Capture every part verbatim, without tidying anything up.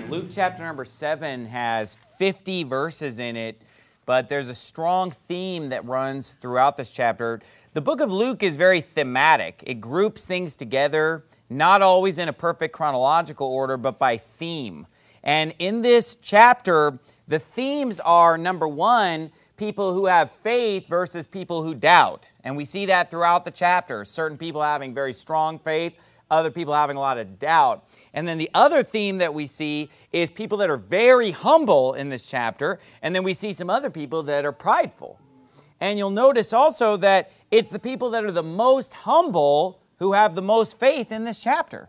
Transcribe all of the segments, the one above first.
Luke chapter number seven has fifty verses in it, but there's a strong theme that runs throughout this chapter. The book of Luke is very thematic. It groups things together, not always in a perfect chronological order, but by theme. And in this chapter, the themes are, number one, people who have faith versus people who doubt. And we see that throughout the chapter. Certain people having very strong faith, other people having a lot of doubt. And then the other theme that we see is people that are very humble in this chapter, and then we see some other people that are prideful. And you'll notice also that it's the people that are the most humble who have the most faith in this chapter.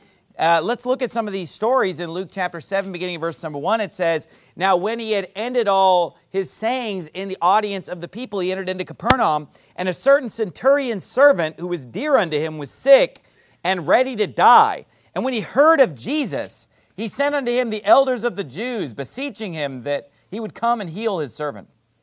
Uh, let's look at some of these stories in Luke chapter seven, beginning of verse number one. It says, "Now when he had ended all his sayings in the audience of the people, he entered into Capernaum, and a certain centurion's servant who was dear unto him was sick and ready to die. And when he heard of Jesus, he sent unto him the elders of the Jews, beseeching him that he would come and heal his servant.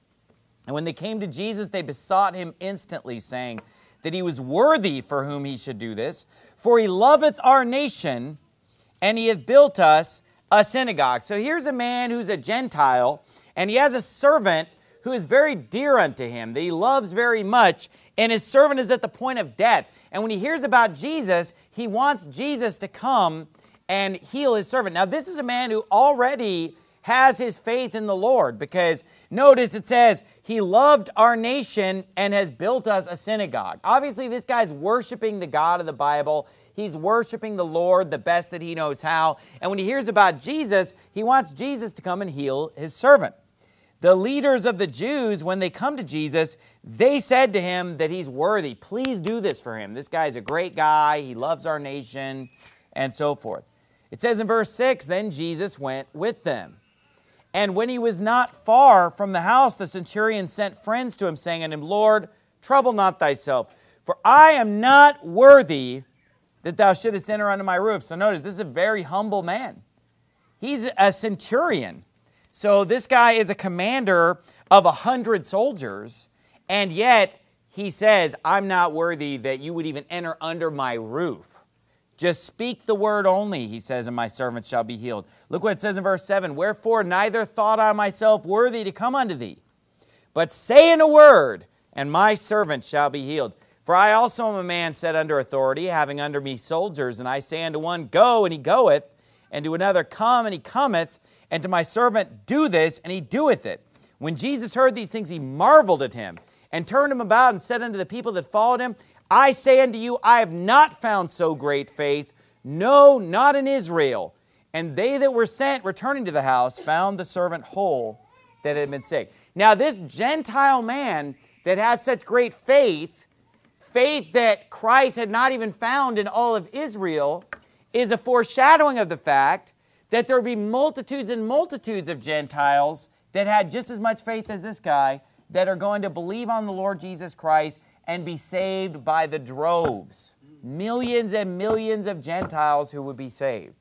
And when they came to Jesus, they besought him instantly, saying that he was worthy for whom he should do this. For he loveth our nation, and he hath built us a synagogue." So here's a man who's a Gentile, and he has a servant who is very dear unto him, that he loves very much, and his servant is at the point of death. And when he hears about Jesus, he wants Jesus to come and heal his servant. Now, this is a man who already has his faith in the Lord, because notice it says, he loved our nation and has built us a synagogue. Obviously, this guy's worshiping the God of the Bible. He's worshiping the Lord the best that he knows how. And when he hears about Jesus, he wants Jesus to come and heal his servant. The leaders of the Jews, when they come to Jesus, they said to him that he's worthy. Please do this for him. This guy's a great guy. He loves our nation, and so forth. It says in verse six, "Then Jesus went with them. And when he was not far from the house, the centurion sent friends to him, saying unto him, Lord, trouble not thyself, for I am not worthy that thou shouldest enter under my roof." So notice, this is a very humble man. He's a centurion. So this guy is a commander of a hundred soldiers, and yet he says, "I'm not worthy that you would even enter under my roof. Just speak the word only," he says, "and my servant shall be healed." Look what it says in verse seven. "Wherefore neither thought I myself worthy to come unto thee, but say in a word, and my servant shall be healed. For I also am a man set under authority, having under me soldiers, and I say unto one, Go, and he goeth, and to another, Come, and he cometh, and to my servant, Do this, and he doeth it. When Jesus heard these things, he marveled at him, and turned him about, and said unto the people that followed him, I say unto you, I have not found so great faith, no, not in Israel. And they that were sent, returning to the house, found the servant whole that had been sick." Now this Gentile man that has such great faith, faith that Christ had not even found in all of Israel, is a foreshadowing of the fact that there would be multitudes and multitudes of Gentiles that had just as much faith as this guy, that are going to believe on the Lord Jesus Christ and be saved by the droves. Millions and millions of Gentiles who would be saved.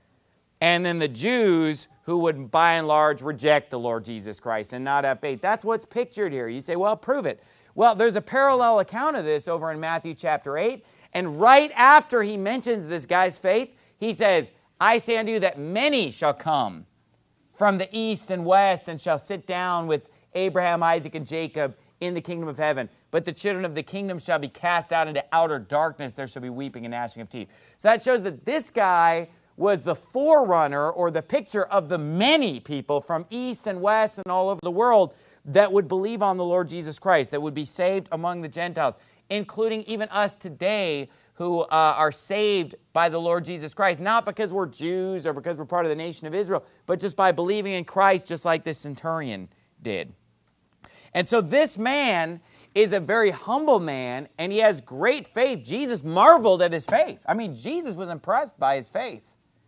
And then the Jews who would, by and large, reject the Lord Jesus Christ and not have faith. That's what's pictured here. You say, well, prove it. Well, there's a parallel account of this over in Matthew chapter eight. And right after he mentions this guy's faith, he says, "I say unto you that many shall come from the east and west and shall sit down with Abraham, Isaac, and Jacob in the kingdom of heaven. But the children of the kingdom shall be cast out into outer darkness. There shall be weeping and gnashing of teeth." So that shows that this guy was the forerunner or the picture of the many people from east and west and all over the world that would believe on the Lord Jesus Christ, that would be saved among the Gentiles, including even us today who uh, are saved by the Lord Jesus Christ, not because we're Jews or because we're part of the nation of Israel, but just by believing in Christ, just like this centurion did. And so this man is a very humble man, and he has great faith. Jesus marveled at his faith. I mean, Jesus was impressed by his faith.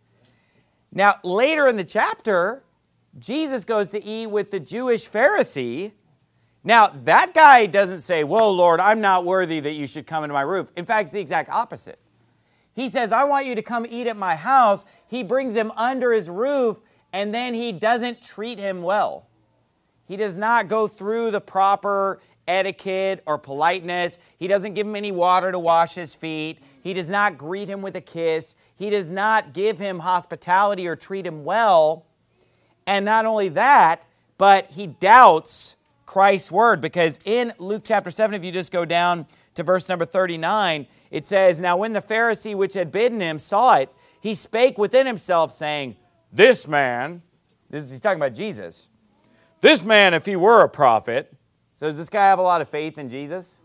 Now, later in the chapter, Jesus goes to eat with the Jewish Pharisee. Now, that guy doesn't say, "Whoa, Lord, I'm not worthy that you should come into my roof." In fact, it's the exact opposite. He says, "I want you to come eat at my house." He brings him under his roof, and then he doesn't treat him well. He does not go through the proper etiquette or politeness. He doesn't give him any water to wash his feet. He does not greet him with a kiss. He does not give him hospitality or treat him well. And not only that, but he doubts Christ's word, because in Luke chapter seven, if you just go down to verse number thirty-nine, it says, "Now when the Pharisee which had bidden him saw it, he spake within himself, saying, This man," this is, he's talking about Jesus, "this man, if he were a prophet," so does this guy have a lot of faith in Jesus?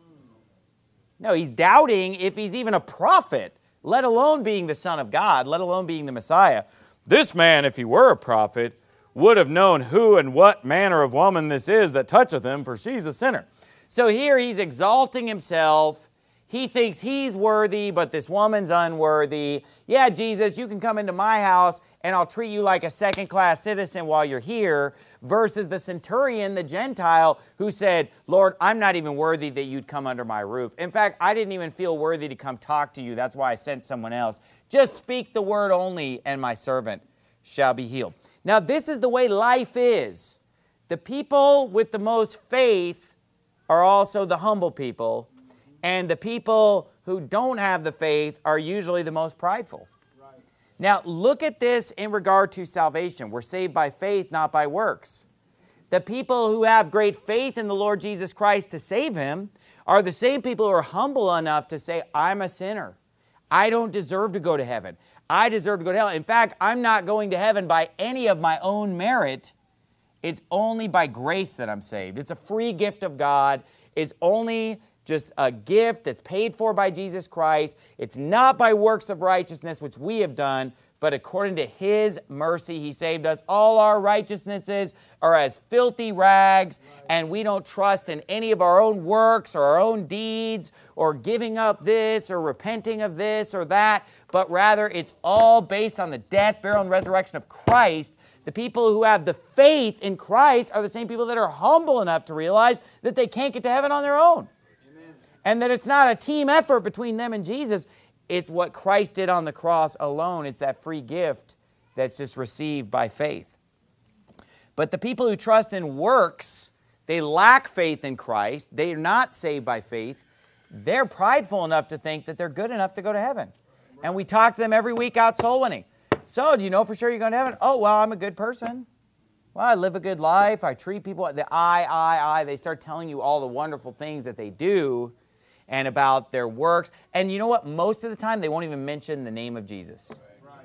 No, he's doubting if he's even a prophet, let alone being the Son of God, let alone being the Messiah. "This man, if he were a prophet, would have known who and what manner of woman this is that toucheth him, for she's a sinner." So here he's exalting himself. He thinks he's worthy, but this woman's unworthy. "Yeah, Jesus, you can come into my house and I'll treat you like a second-class citizen while you're here," versus the centurion, the Gentile, who said, "Lord, I'm not even worthy that you'd come under my roof. In fact, I didn't even feel worthy to come talk to you. That's why I sent someone else. Just speak the word only, and my servant shall be healed." Now, this is the way life is. The people with the most faith are also the humble people, and the people who don't have the faith are usually the most prideful. Right. Now, look at this in regard to salvation. We're saved by faith, not by works. The people who have great faith in the Lord Jesus Christ to save him are the same people who are humble enough to say, "I'm a sinner. I don't deserve to go to heaven. I deserve to go to hell. In fact, I'm not going to heaven by any of my own merit. It's only by grace that I'm saved. It's a free gift of God. It's only just a gift that's paid for by Jesus Christ. It's not by works of righteousness, which we have done, but according to his mercy, he saved us. All our righteousnesses are as filthy rags, and we don't trust in any of our own works or our own deeds or giving up this or repenting of this or that, but rather it's all based on the death, burial, and resurrection of Christ. The people who have the faith in Christ are the same people that are humble enough to realize that they can't get to heaven on their own. Amen. And that it's not a team effort between them and Jesus. It's what Christ did on the cross alone. It's that free gift that's just received by faith. But the people who trust in works, they lack faith in Christ. They are not saved by faith. They're prideful enough to think that they're good enough to go to heaven. And we talk to them every week out soul winning. "So, do you know for sure you're going to heaven?" "Oh, well, I'm a good person. Well, I live a good life. I treat people." The I, I, I. They start telling you all the wonderful things that they do and about their works. And you know what? Most of the time, they won't even mention the name of Jesus. Right.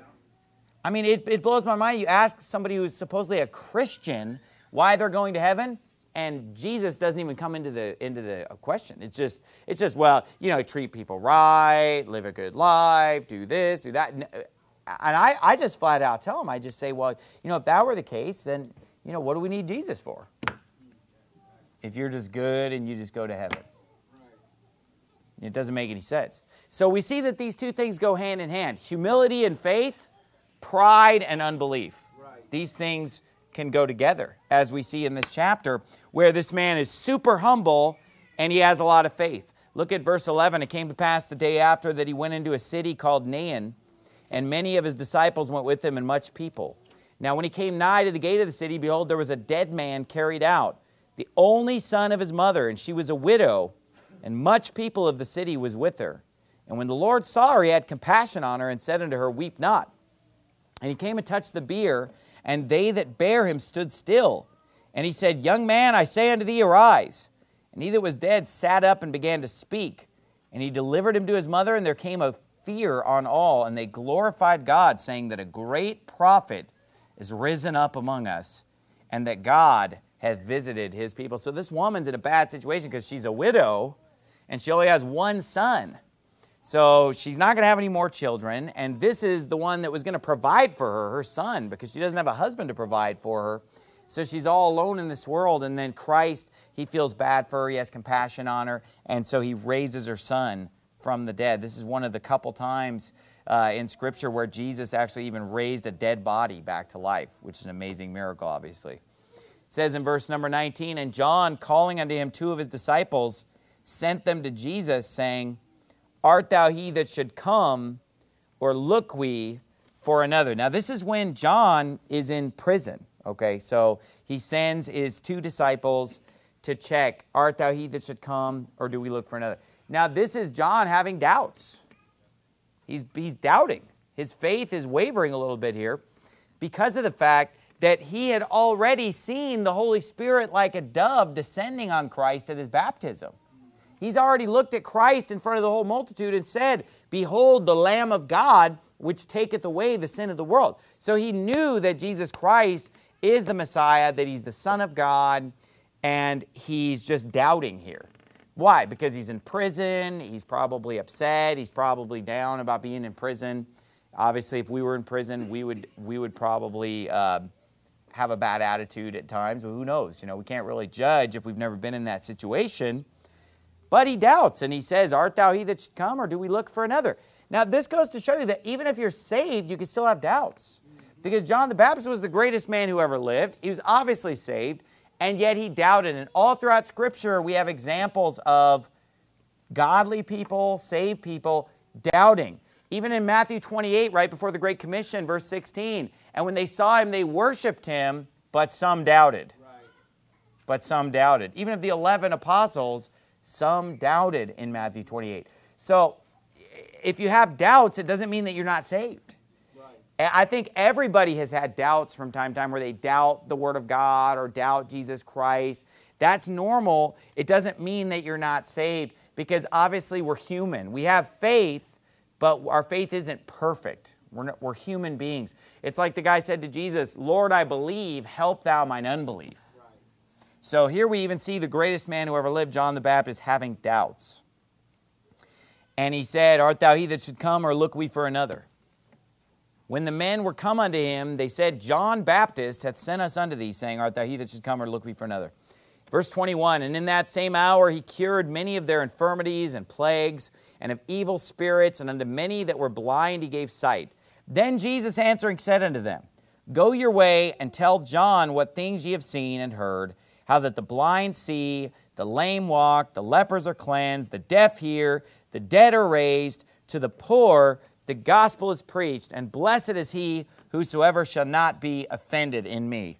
I mean, it, it blows my mind. You ask somebody who's supposedly a Christian why they're going to heaven, and Jesus doesn't even come into the into the question. It's just, it's just well, you know, treat people right, live a good life, do this, do that. And I, I just flat out tell them, I just say, well, you know, if that were the case, then, you know, what do we need Jesus for? If you're just good and you just go to heaven. It doesn't make any sense. So we see that these two things go hand in hand. Humility and faith, pride and unbelief. Right. These things can go together, as we see in this chapter, where this man is super humble and he has a lot of faith. Look at verse eleven. "It came to pass the day after that he went into a city called Nain, and many of his disciples went with him, and much people. Now when he came nigh to the gate of the city, behold, there was a dead man carried out, the only son of his mother, and she was a widow, and much people of the city was with her. And when the Lord saw her, he had compassion on her, and said unto her, Weep not. And he came and touched the bier, and they that bare him stood still. And he said, Young man, I say unto thee, arise. And he that was dead sat up and began to speak. And he delivered him to his mother, and there came a fear on all, and they glorified God, saying that a great prophet is risen up among us, and that God hath visited his people. So this woman's in a bad situation because she's a widow, and she only has one son. So she's not going to have any more children, and this is the one that was going to provide for her, her son, because she doesn't have a husband to provide for her. So she's all alone in this world, and then Christ, he feels bad for her, he has compassion on her, and so he raises her son from the dead. This is one of the couple times uh, in Scripture where Jesus actually even raised a dead body back to life, which is an amazing miracle, obviously. It says in verse number nineteen, And John, calling unto him two of his disciples, sent them to Jesus, saying, Art thou he that should come, or look we for another? Now this is when John is in prison, okay? So he sends his two disciples to check, art thou he that should come, or do we look for another? Now, this is John having doubts. He's, he's doubting. His faith is wavering a little bit here because of the fact that he had already seen the Holy Spirit like a dove descending on Christ at his baptism. He's already looked at Christ in front of the whole multitude and said, behold the Lamb of God, which taketh away the sin of the world. So he knew that Jesus Christ is the Messiah, that he's the Son of God, and he's just doubting here. Why? Because he's in prison, he's probably upset, he's probably down about being in prison. Obviously, if we were in prison, we would, we would probably uh, have a bad attitude at times. But who knows? You know, we can't really judge if we've never been in that situation. But he doubts, and he says, art thou he that should come, or do we look for another? Now, this goes to show you that even if you're saved, you can still have doubts. Because John the Baptist was the greatest man who ever lived. He was obviously saved, and yet he doubted. And all throughout Scripture, we have examples of godly people, saved people, doubting. Even in Matthew twenty-eight, right before the Great Commission, verse sixteen, and when they saw him, they worshiped him, but some doubted. Right. But some doubted. Even of the eleven apostles, some doubted in Matthew twenty-eight. So, if you have doubts, it doesn't mean that you're not saved. Right. I think everybody has had doubts from time to time where they doubt the Word of God or doubt Jesus Christ. That's normal. It doesn't mean that you're not saved because obviously we're human. We have faith, but our faith isn't perfect. We're, not, we're human beings. It's like the guy said to Jesus, Lord, I believe, help thou mine unbelief. Right. So here we even see the greatest man who ever lived, John the Baptist, having doubts. And he said, art thou he that should come, or look we for another? When the men were come unto him, they said, John Baptist hath sent us unto thee, saying, art thou he that should come, or look we for another? Verse twenty-one, and in that same hour he cured many of their infirmities and plagues, and of evil spirits, and unto many that were blind he gave sight. Then Jesus answering said unto them, go your way, and tell John what things ye have seen and heard, how that the blind see, the lame walk, the lepers are cleansed, the deaf hear, the dead are raised, to the poor the gospel is preached, and blessed is he whosoever shall not be offended in me.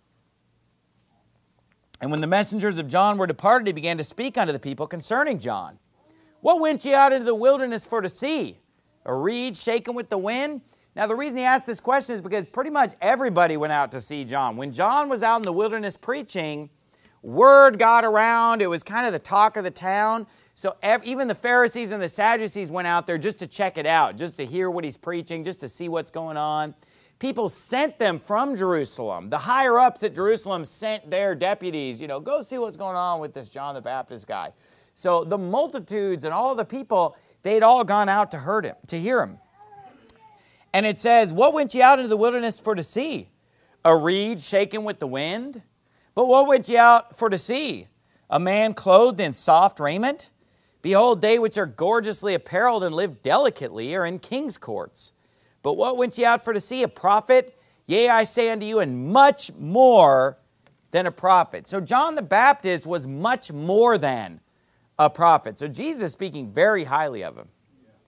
And when the messengers of John were departed, he began to speak unto the people concerning John. What went ye out into the wilderness for to see? A reed shaken with the wind? Now, the reason he asked this question is because pretty much everybody went out to see John. When John was out in the wilderness preaching, word got around. It was kind of the talk of the town. So even the Pharisees and the Sadducees went out there just to check it out, just to hear what he's preaching, just to see what's going on. People sent them from Jerusalem. The higher-ups at Jerusalem sent their deputies, you know, go see what's going on with this John the Baptist guy. So the multitudes and all the people, they'd all gone out to heard him, to hear him. And it says, what went ye out into the wilderness for to see? A reed shaken with the wind? But what went ye out for to see? A man clothed in soft raiment? Behold, they which are gorgeously apparelled and live delicately are in king's courts. But what went ye out for to see? A prophet? Yea, I say unto you, and much more than a prophet. So John the Baptist was much more than a prophet. So Jesus is speaking very highly of him.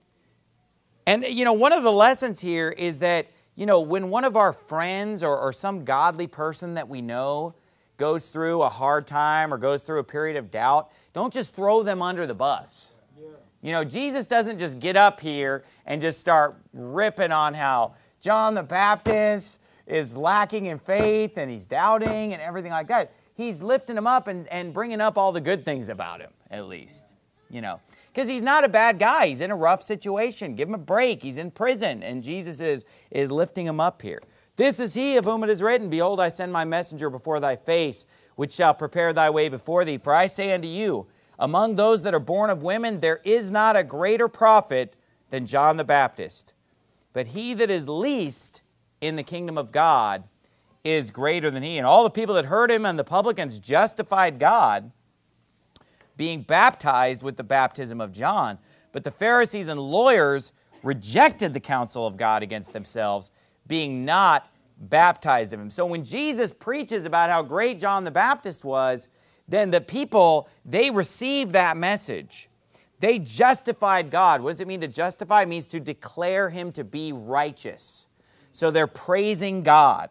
And, you know, one of the lessons here is that, you know, when one of our friends or, or some godly person that we know goes through a hard time or goes through a period of doubt, don't just throw them under the bus. Yeah. You know, Jesus doesn't just get up here and just start ripping on how John the Baptist is lacking in faith and he's doubting and everything like that. He's lifting him up and, and bringing up all the good things about him, at least, you know. Because he's not a bad guy. He's in a rough situation. Give him a break. He's in prison. And Jesus is, is lifting him up here. This is he of whom it is written, behold, I send my messenger before thy face, which shall prepare thy way before thee. For I say unto you, among those that are born of women, there is not a greater prophet than John the Baptist. But he that is least in the kingdom of God is greater than he. And all the people that heard him and the publicans justified God, being baptized with the baptism of John. But the Pharisees and lawyers rejected the counsel of God against themselves, being not baptized of him. So when Jesus preaches about how great John the Baptist was, then the people, they received that message. They justified God. What does it mean to justify? It means to declare him to be righteous. So they're praising God.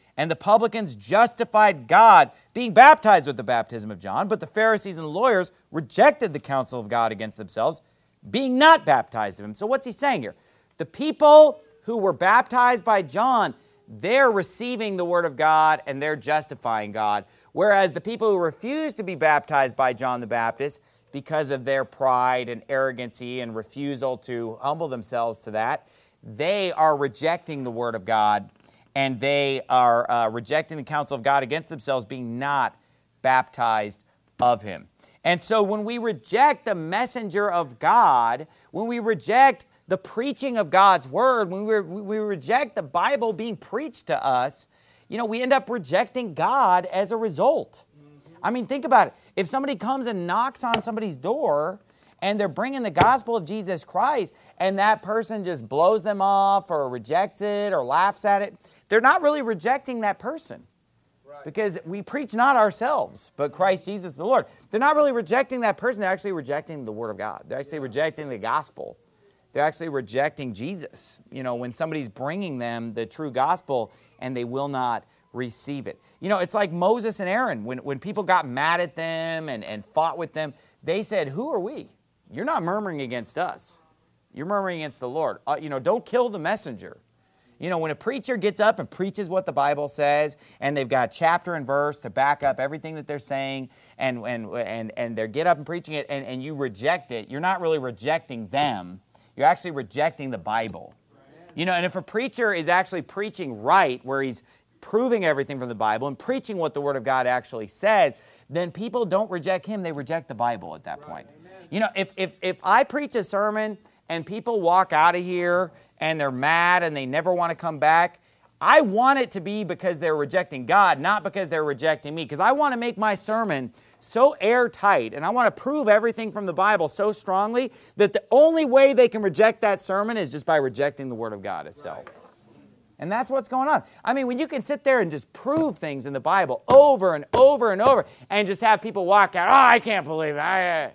And the publicans justified God, being baptized with the baptism of John, but the Pharisees and the lawyers rejected the counsel of God against themselves, being not baptized of him. So what's he saying here? The people who were baptized by John, they're receiving the word of God and they're justifying God. Whereas the people who refused to be baptized by John the Baptist, because of their pride and arrogancy and refusal to humble themselves to that, they are rejecting the word of God, and they are uh, rejecting the counsel of God against themselves, being not baptized of him. And so when we reject the messenger of God, when we reject the preaching of God's word, when we, we reject the Bible being preached to us, you know, we end up rejecting God as a result. I mean, think about it. If somebody comes and knocks on somebody's door and they're bringing the gospel of Jesus Christ and that person just blows them off or rejects it or laughs at it, they're not really rejecting that person. Right. Because we preach not ourselves, but Christ Jesus the Lord. They're not really rejecting that person. They're actually rejecting the word of God. They're actually yeah. rejecting the gospel. They're actually rejecting Jesus. You know, when somebody's bringing them the true gospel and they will not receive it. You know, it's like Moses and Aaron. When, when people got mad at them and, and fought with them, they said, who are we? You're not murmuring against us. You're murmuring against the Lord. Uh, you know, don't kill the messenger. You know, when a preacher gets up and preaches what the Bible says, and they've got chapter and verse to back up everything that they're saying, and, and, and, and they get up and preaching it, and, and you reject it, you're not really rejecting them. You're actually rejecting the Bible. You know, and if a preacher is actually preaching right, where he's proving everything from the Bible and preaching what the Word of God actually says, then people don't reject him, they reject the Bible at that point. Right. You know, if, if, if I preach a sermon and people walk out of here and they're mad and they never want to come back, I want it to be because they're rejecting God, not because they're rejecting me, because I want to make my sermon so airtight and I want to prove everything from the Bible so strongly that the only way they can reject that sermon is just by rejecting the Word of God itself. Right. And that's what's going on. I mean, when you can sit there and just prove things in the Bible over and over and over and just have people walk out, oh, I can't believe that.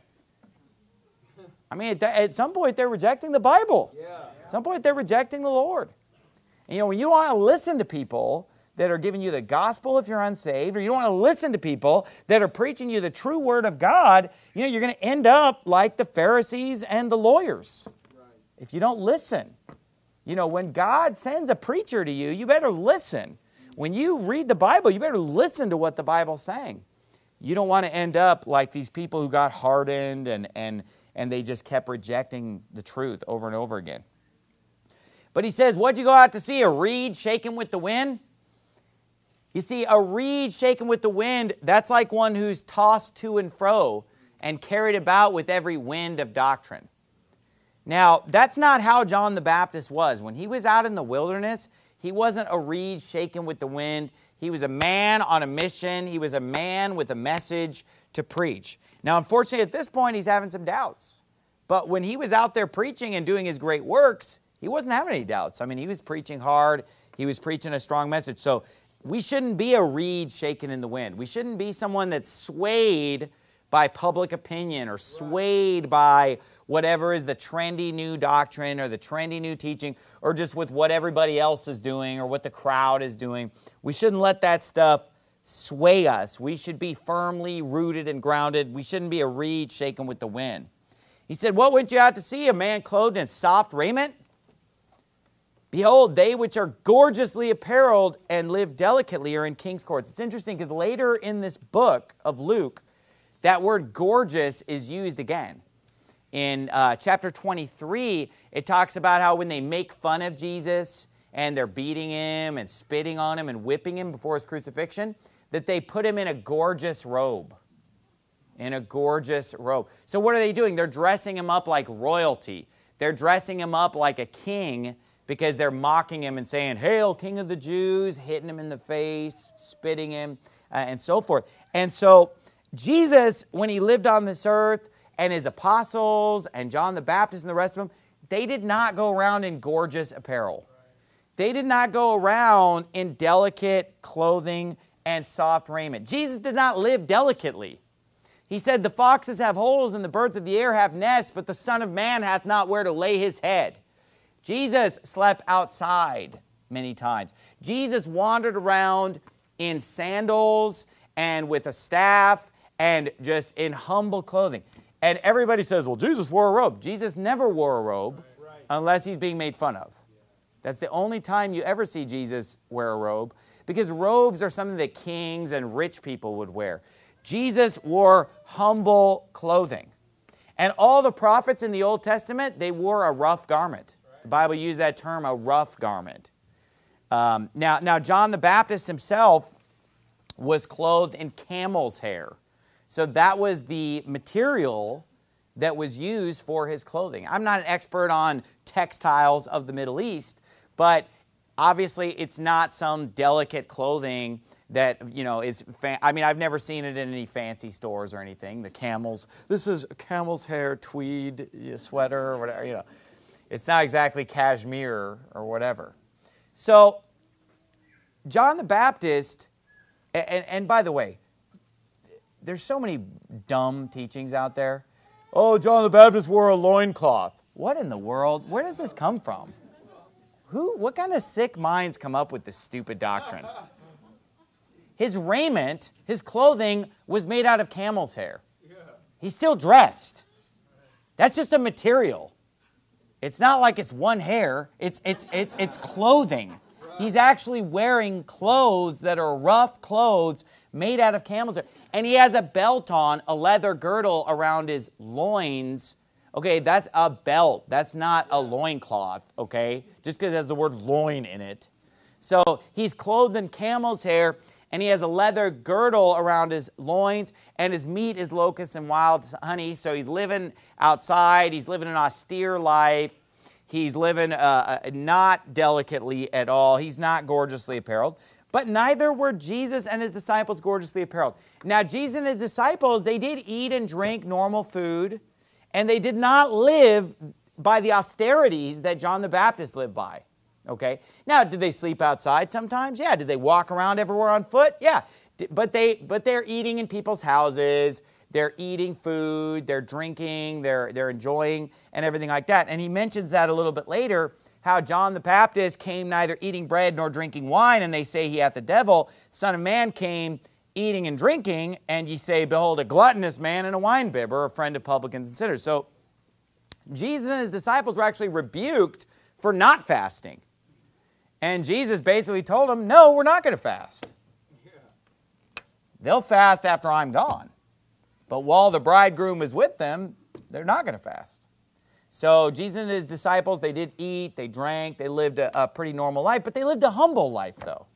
I mean, at, at some point, they're rejecting the Bible. Yeah. At some point, they're rejecting the Lord. And, you know, when you want to listen to people that are giving you the gospel if you're unsaved, or you don't want to listen to people that are preaching you the true word of God, you know, you're going to end up like the Pharisees and the lawyers. Right. If you don't listen. You know, when God sends a preacher to you, you better listen. When you read the Bible, you better listen to what the Bible's saying. You don't want to end up like these people who got hardened and, and, and they just kept rejecting the truth over and over again. But he says, what'd you go out to see? A reed shaken with the wind? You see, a reed shaken with the wind, that's like one who's tossed to and fro and carried about with every wind of doctrine. Now, that's not how John the Baptist was. When he was out in the wilderness, he wasn't a reed shaken with the wind. He was a man on a mission. He was a man with a message to preach. Now, unfortunately, at this point, he's having some doubts. But when he was out there preaching and doing his great works, he wasn't having any doubts. I mean, he was preaching hard. He was preaching a strong message. So we shouldn't be a reed shaken in the wind. We shouldn't be someone that's swayed by public opinion or swayed by whatever is the trendy new doctrine or the trendy new teaching, or just with what everybody else is doing or what the crowd is doing. We shouldn't let that stuff sway us. We should be firmly rooted and grounded. We shouldn't be a reed shaken with the wind. He said, what went you out to see? A man clothed in soft raiment? Behold, they which are gorgeously apparelled and live delicately are in king's courts. It's interesting because later in this book of Luke, that word gorgeous is used again. In uh, chapter twenty-three, it talks about how when they make fun of Jesus and they're beating him and spitting on him and whipping him before his crucifixion, that they put him in a gorgeous robe. In a gorgeous robe. So what are they doing? They're dressing him up like royalty. They're dressing him up like a king because they're mocking him and saying, "Hail, King of the Jews," hitting him in the face, spitting him, uh, and so forth. And so Jesus, when he lived on this earth, and his apostles and John the Baptist and the rest of them, they did not go around in gorgeous apparel. They did not go around in delicate clothing and soft raiment. Jesus did not live delicately. He said, the foxes have holes and the birds of the air have nests, but the Son of Man hath not where to lay his head. Jesus slept outside many times. Jesus wandered around in sandals and with a staff and just in humble clothing. And everybody says, well, Jesus wore a robe. Jesus never wore a robe unless he's being made fun of. That's the only time you ever see Jesus wear a robe, because robes are something that kings and rich people would wear. Jesus wore humble clothing. And all the prophets in the Old Testament, they wore a rough garment. The Bible used that term, a rough garment. Um, now, now, John the Baptist himself was clothed in camel's hair. So that was the material that was used for his clothing. I'm not an expert on textiles of the Middle East, but obviously it's not some delicate clothing that, you know, is, I mean, I've never seen it in any fancy stores or anything. The camels, this is camel's hair tweed sweater or whatever, you know. It's not exactly cashmere or whatever. So, John the Baptist, and, and by the way, there's so many dumb teachings out there. Oh, John the Baptist wore a loincloth. What in the world? Where does this come from? Who, what kind of sick minds come up with this stupid doctrine? His raiment, his clothing, was made out of camel's hair. He's still dressed. That's just a material. It's not like it's one hair. It's, it's, it's, it's clothing. He's actually wearing clothes that are rough clothes made out of camel's hair. And he has a belt on, a leather girdle around his loins. Okay, that's a belt. That's not a loincloth, okay? Just because it has the word loin in it. So he's clothed in camel's hair, and he has a leather girdle around his loins, and his meat is locusts and wild honey. So he's living outside. He's living an austere life. He's living uh, not delicately at all. He's not gorgeously apparelled. But neither were Jesus and his disciples gorgeously apparelled. Now, Jesus and his disciples, they did eat and drink normal food, and they did not live by the austerities that John the Baptist lived by. Okay? Now, did they sleep outside sometimes? Yeah. Did they walk around everywhere on foot? Yeah. But, they, but they're eating in people's houses. They're eating food. They're drinking. They're, they're enjoying and everything like that. And he mentions that a little bit later, how John the Baptist came neither eating bread nor drinking wine, and they say he hath the devil. Son of Man came eating and drinking, and ye say, behold, a gluttonous man and a winebibber, a friend of publicans and sinners. So Jesus and his disciples were actually rebuked for not fasting. And Jesus basically told them, no, we're not going to fast. They'll fast after I'm gone. But while the bridegroom is with them, they're not going to fast. So Jesus and his disciples, they did eat, they drank, they lived a, a pretty normal life, but they lived a humble life, though.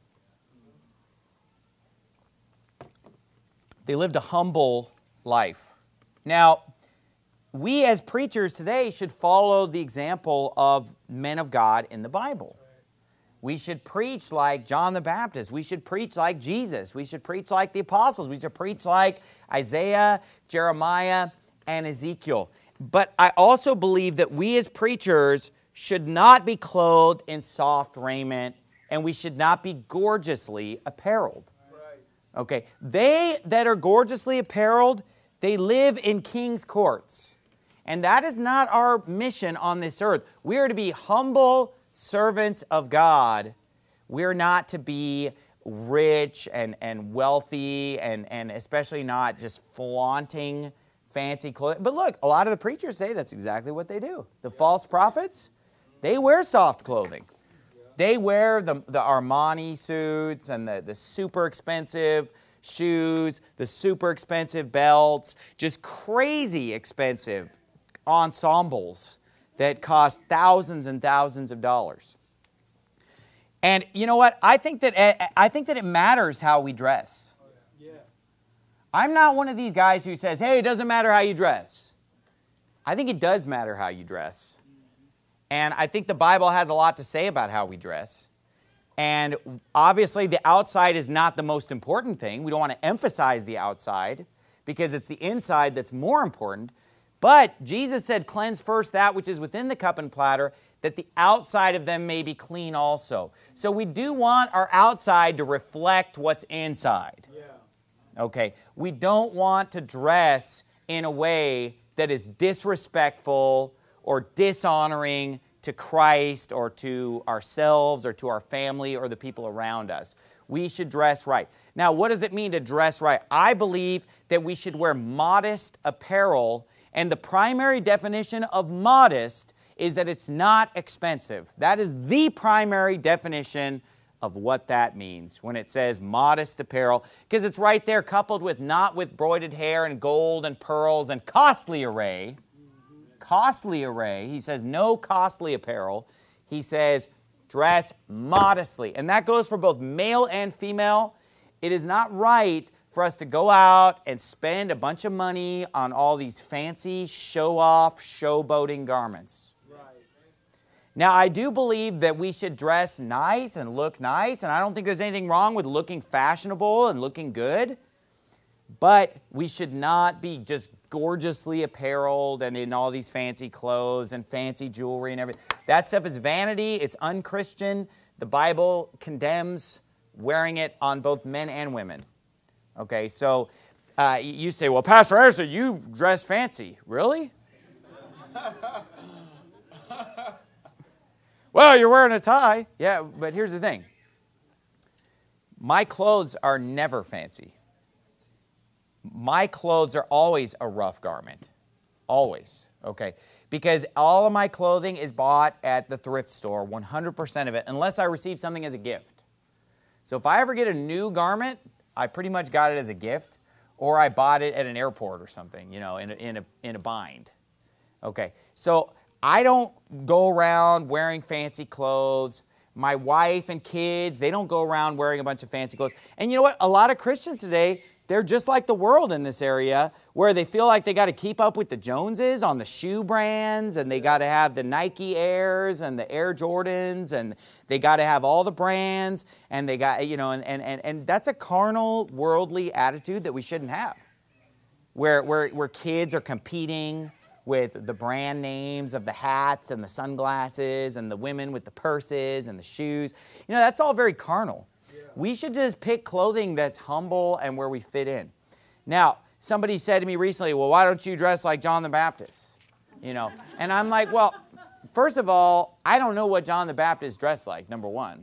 They lived a humble life. Now, we as preachers today should follow the example of men of God in the Bible. We should preach like John the Baptist. We should preach like Jesus. We should preach like the apostles. We should preach like Isaiah, Jeremiah, and Ezekiel. But I also believe that we as preachers should not be clothed in soft raiment, and we should not be gorgeously apparelled. Okay, they that are gorgeously apparelled, they live in king's courts. And that is not our mission on this earth. We are to be humble servants of God. We're not to be rich and, and wealthy and, and especially not just flaunting fancy clothing. But look, a lot of the preachers say that's exactly what they do. The false prophets, they wear soft clothing. They wear the, the Armani suits and the, the super expensive shoes, the super expensive belts, just crazy expensive ensembles that cost thousands and thousands of dollars. And you know what? I think that, I think that it matters how we dress. I'm not one of these guys who says, hey, it doesn't matter how you dress. I think it does matter how you dress. And I think the Bible has a lot to say about how we dress. And obviously, the outside is not the most important thing. We don't want to emphasize the outside because it's the inside that's more important. But Jesus said, cleanse first that which is within the cup and platter, that the outside of them may be clean also. So we do want our outside to reflect what's inside. Yeah. Okay. We don't want to dress in a way that is disrespectful or dishonoring to Christ or to ourselves or to our family or the people around us. We should dress right. Now, what does it mean to dress right? I believe that we should wear modest apparel, and the primary definition of modest is that it's not expensive. That is the primary definition of what that means when it says modest apparel, because it's right there coupled with not with broided hair and gold and pearls and costly array. Costly array. He says no costly apparel. He says dress modestly. And that goes for both male and female. It is not right for us to go out and spend a bunch of money on all these fancy show-off, showboating garments. Now, I do believe that we should dress nice and look nice, and I don't think there's anything wrong with looking fashionable and looking good, but we should not be just gorgeously appareled and in all these fancy clothes and fancy jewelry and everything. That stuff is vanity. It's unchristian. The Bible condemns wearing it on both men and women. Okay, so uh, you say, well, Pastor Anderson, you dress fancy. Really? Well, you're wearing a tie. Yeah, but here's the thing. My clothes are never fancy. My clothes are always a rough garment. Always, okay? Because all of my clothing is bought at the thrift store, one hundred percent of it, unless I receive something as a gift. So if I ever get a new garment, I pretty much got it as a gift, or I bought it at an airport or something, you know, in a, in a, in a bind. Okay, so I don't go around wearing fancy clothes. My wife and kids, they don't go around wearing a bunch of fancy clothes. And you know what? A lot of Christians today, they're just like the world in this area, where they feel like they got to keep up with the Joneses on the shoe brands, and they got to have the Nike Airs and the Air Jordans, and they got to have all the brands, and they got, you know, and, and, and, and that's a carnal, worldly attitude that we shouldn't have, where, where, where kids are competing with the brand names of the hats and the sunglasses, and the women with the purses and the shoes. You know, that's all very carnal. Yeah. We should just pick clothing that's humble and where we fit in. Now, somebody said to me recently, well, why don't you dress like John the Baptist? You know, and I'm like, well, first of all, I don't know what John the Baptist dressed like, number one,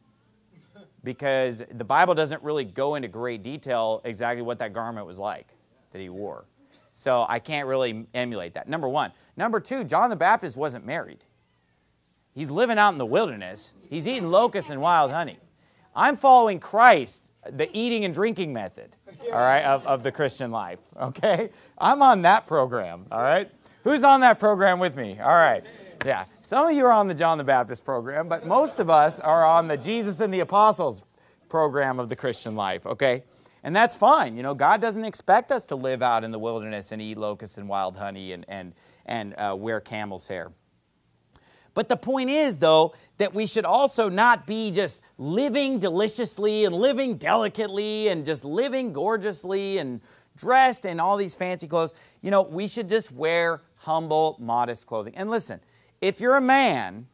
because the Bible doesn't really go into great detail exactly what that garment was like that he wore. So I can't really emulate that, number one. Number two, John the Baptist wasn't married. He's living out in the wilderness. He's eating locusts and wild honey. I'm following Christ, the eating and drinking method, all right, of, of the Christian life, okay? I'm on that program, all right? Who's on that program with me? All right, yeah. Some of you are on the John the Baptist program, but most of us are on the Jesus and the Apostles program of the Christian life, okay? And that's fine. You know, God doesn't expect us to live out in the wilderness and eat locusts and wild honey and, and, and uh, wear camel's hair. But the point is, though, that we should also not be just living deliciously and living delicately and just living gorgeously and dressed in all these fancy clothes. You know, we should just wear humble, modest clothing. And listen, if you're a man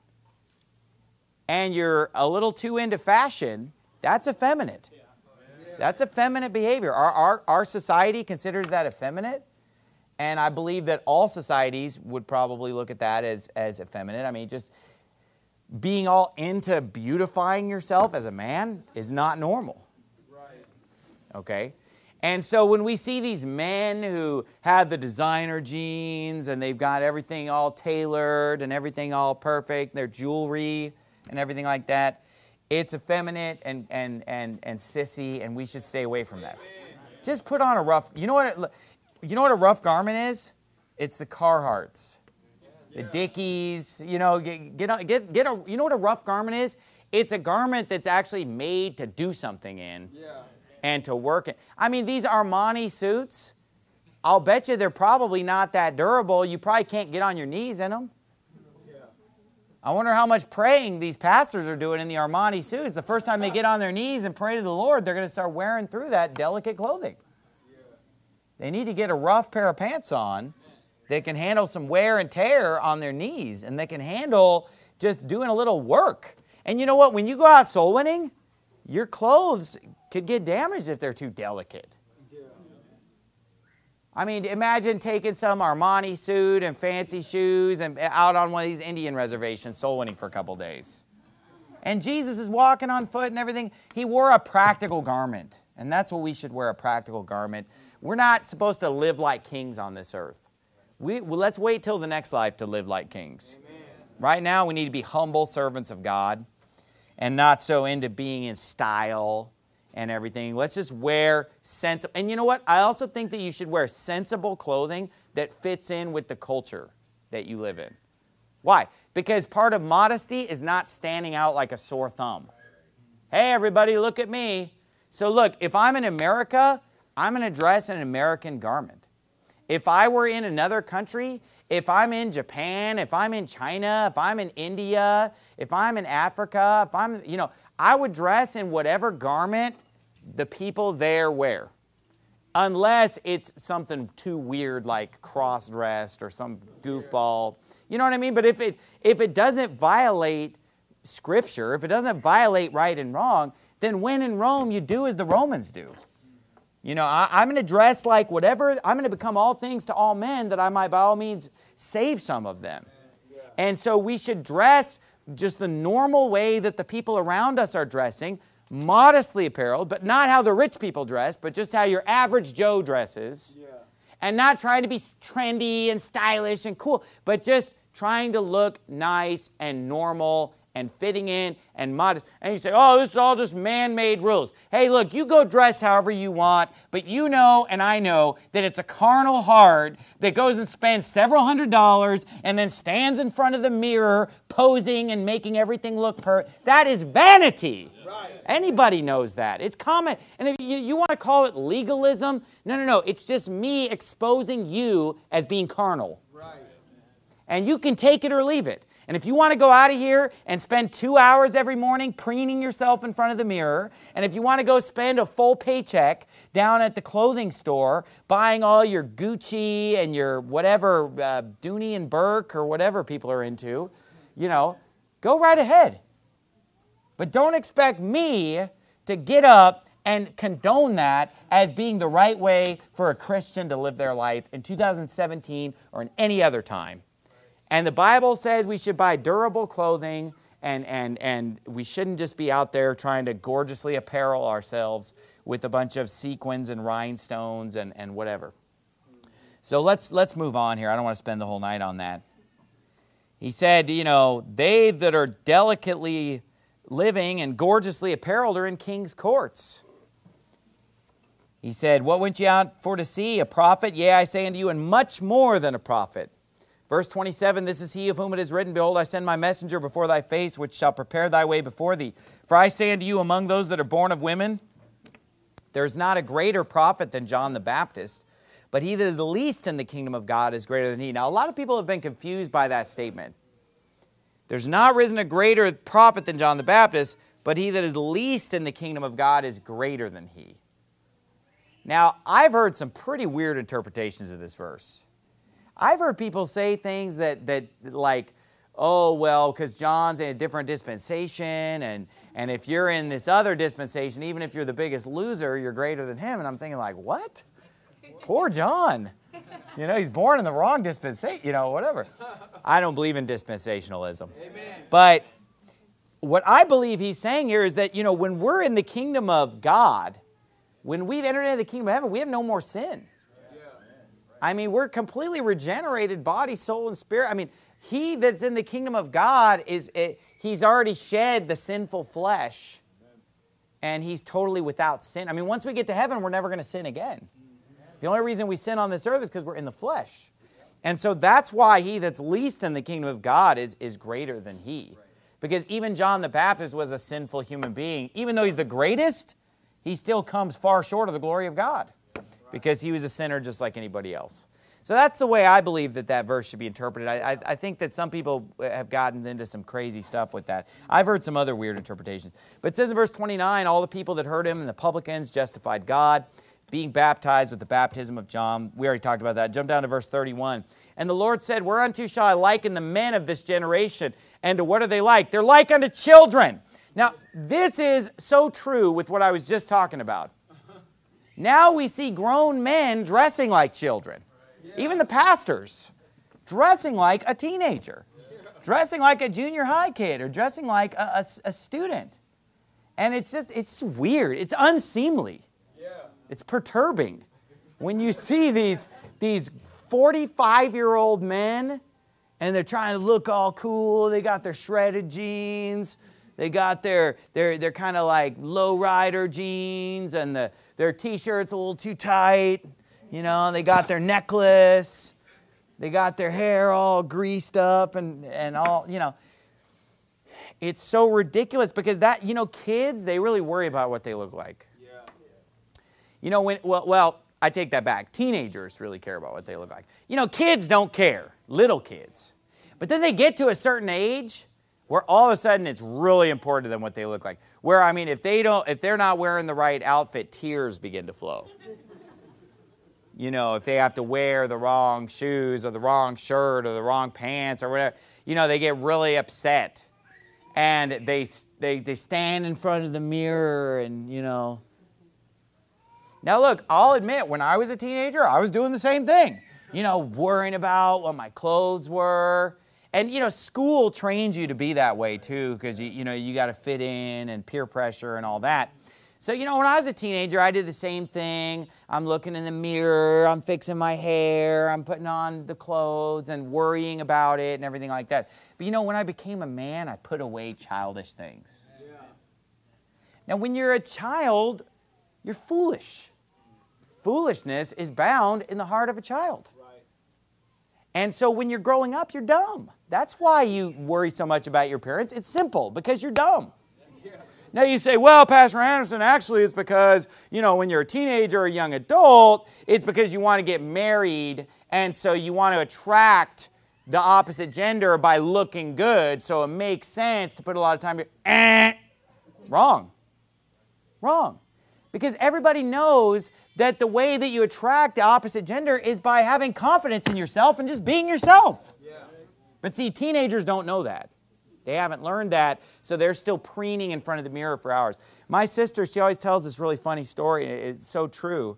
and you're a little too into fashion, that's effeminate. That's effeminate behavior. Our, our, our society considers that effeminate, and I believe that all societies would probably look at that as, as effeminate. I mean, just being all into beautifying yourself as a man is not normal. Right. Okay? And so when we see these men who have the designer jeans and they've got everything all tailored and everything all perfect, their jewelry and everything like that, it's effeminate and, and, and, and sissy, and we should stay away from that. Just put on a rough, you know what, it, you know what a rough garment is? It's the Carhartts, the Dickies, you know, get, get, get, get a, you know what a rough garment is? It's a garment that's actually made to do something in and to work in. I mean, these Armani suits, I'll bet you they're probably not that durable. You probably can't get on your knees in them. I wonder how much praying these pastors are doing in the Armani suits. The first time they get on their knees and pray to the Lord, they're going to start wearing through that delicate clothing. They need to get a rough pair of pants on that can handle some wear and tear on their knees, and they can handle just doing a little work. And you know what? When you go out soul winning, your clothes could get damaged if they're too delicate. I mean, imagine taking some Armani suit and fancy shoes and out on one of these Indian reservations soul winning for a couple days. And Jesus is walking on foot and everything. He wore a practical garment. And that's what we should wear, a practical garment. We're not supposed to live like kings on this earth. We, well, let's wait till the next life to live like kings. Amen. Right now, we need to be humble servants of God and not so into being in style and everything. Let's just wear sensible. And you know what? I also think that you should wear sensible clothing that fits in with the culture that you live in. Why? Because part of modesty is not standing out like a sore thumb. Hey, everybody, look at me. So look, if I'm in America, I'm going to dress in an American garment. If I were in another country, if I'm in Japan, if I'm in China, if I'm in India, if I'm in Africa, if I'm, you know, I would dress in whatever garment the people there wear. Unless it's something too weird like cross-dressed or some goofball. You know what I mean? But if it, if it doesn't violate Scripture, if it doesn't violate right and wrong, then when in Rome, you do as the Romans do. You know, I, I'm going to dress like whatever, I'm going to become all things to all men that I might by all means save some of them. And so we should dress just the normal way that the people around us are dressing, modestly appareled, but not how the rich people dress, but just how your average Joe dresses. Yeah. And not trying to be trendy and stylish and cool, but just trying to look nice and normal and fitting in and modest. And you say, oh, this is all just man-made rules. Hey, look, you go dress however you want, but you know and I know that it's a carnal heart that goes and spends several hundred dollars and then stands in front of the mirror posing and making everything look perfect. That is vanity. Right. Anybody knows that. It's common. And if you, you want to call it legalism, no, no, no. It's just me exposing you as being carnal. Right. And you can take it or leave it. And if you want to go out of here and spend two hours every morning preening yourself in front of the mirror, and if you want to go spend a full paycheck down at the clothing store buying all your Gucci and your whatever, uh, Dooney and Burke or whatever people are into, you know, go right ahead. But don't expect me to get up and condone that as being the right way for a Christian to live their life in two thousand seventeen or in any other time. And the Bible says we should buy durable clothing, and, and, and we shouldn't just be out there trying to gorgeously apparel ourselves with a bunch of sequins and rhinestones and, and whatever. So let's, let's move on here. I don't want to spend the whole night on that. He said, you know, they that are delicately living and gorgeously apparelled are in king's courts. He said, what went ye out for to see? A prophet? Yea, I say unto you, and much more than a prophet. Verse twenty-seven, this is he of whom it is written, behold, I send my messenger before thy face, which shall prepare thy way before thee. For I say unto you, among those that are born of women, there is not a greater prophet than John the Baptist, but he that is least in the kingdom of God is greater than he. Now, a lot of people have been confused by that statement. There's not risen a greater prophet than John the Baptist, but he that is least in the kingdom of God is greater than he. Now, I've heard some pretty weird interpretations of this verse. I've heard people say things that, that like, oh, well, because John's in a different dispensation, and, and if you're in this other dispensation, even if you're the biggest loser, you're greater than him. And I'm thinking like, what? Poor John. You know, he's born in the wrong dispensation, you know, whatever. I don't believe in dispensationalism. Amen. But what I believe he's saying here is that, you know, when we're in the kingdom of God, when we've entered into the kingdom of heaven, we have no more sin. I mean, we're completely regenerated, body, soul, and spirit. I mean, he that's in the kingdom of God, is he's already shed the sinful flesh, and he's totally without sin. I mean, once we get to heaven, we're never going to sin again. The only reason we sin on this earth is because we're in the flesh. And so that's why he that's least in the kingdom of God is, is greater than he. Because even John the Baptist was a sinful human being. Even though he's the greatest, he still comes far short of the glory of God. Because he was a sinner just like anybody else. So that's the way I believe that that verse should be interpreted. I, I, I think that some people have gotten into some crazy stuff with that. I've heard some other weird interpretations. But it says in verse twenty-nine, all the people that heard him and the publicans justified God, being baptized with the baptism of John. We already talked about that. Jump down to verse thirty-one. And the Lord said, whereunto shall I liken the men of this generation? And to what are they like? They're like unto children. Now, this is so true with what I was just talking about. Now we see grown men dressing like children. Even the pastors dressing like a teenager, dressing like a junior high kid, or dressing like a, a, a student. And it's just, it's just weird. It's unseemly. It's perturbing when you see these, these forty-five-year-old men, and they're trying to look all cool. They got their shredded jeans. They got their, their, their kind of like low-rider jeans, and the, their T-shirt's a little too tight. You know, they got their necklace. They got their hair all greased up and, and all, you know. It's so ridiculous because that, you know, kids, they really worry about what they look like. Yeah. You know, when, well, well, I take that back. Teenagers really care about what they look like. You know, kids don't care, little kids. But then they get to a certain age where all of a sudden it's really important to them what they look like. Where, I mean, if they don't, if they're not wearing the right outfit, tears begin to flow. You know, if they have to wear the wrong shoes or the wrong shirt or the wrong pants or whatever, you know, they get really upset. And they, they, they stand in front of the mirror and, you know. Now, look, I'll admit, when I was a teenager, I was doing the same thing. You know, worrying about what my clothes were. And, you know, school trains you to be that way, too, because, you, you know, you got to fit in and peer pressure and all that. So, you know, when I was a teenager, I did the same thing. I'm looking in the mirror, I'm fixing my hair, I'm putting on the clothes and worrying about it and everything like that. But, you know, when I became a man, I put away childish things. Yeah. Now, when you're a child, you're foolish. Foolishness is bound in the heart of a child. Right. And so when you're growing up, you're dumb. That's why you worry so much about your appearance. It's simple, because you're dumb. Yeah. Now you say, well, Pastor Anderson, actually it's because, you know, when you're a teenager or a young adult, it's because you want to get married, and so you want to attract the opposite gender by looking good, so it makes sense to put a lot of time here. Eh. Wrong. Wrong. Because everybody knows that the way that you attract the opposite gender is by having confidence in yourself and just being yourself. Yeah. But see, teenagers don't know that. They haven't learned that, so they're still preening in front of the mirror for hours. My sister, she always tells this really funny story. It's so true.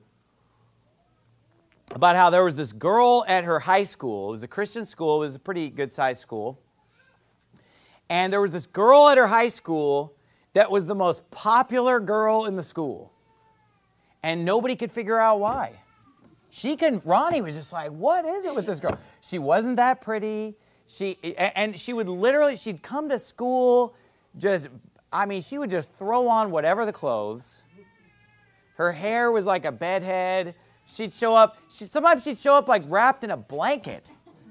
About how there was this girl at her high school. It was a Christian school. It was a pretty good-sized school. And there was this girl at her high school that was the most popular girl in the school. And nobody could figure out why. She couldn't, Ronnie was just like, what is it with this girl? She wasn't that pretty. She, and she would literally, she'd come to school just, I mean, she would just throw on whatever the clothes. Her hair was like a bedhead. She'd show up, she, sometimes she'd show up like wrapped in a blanket.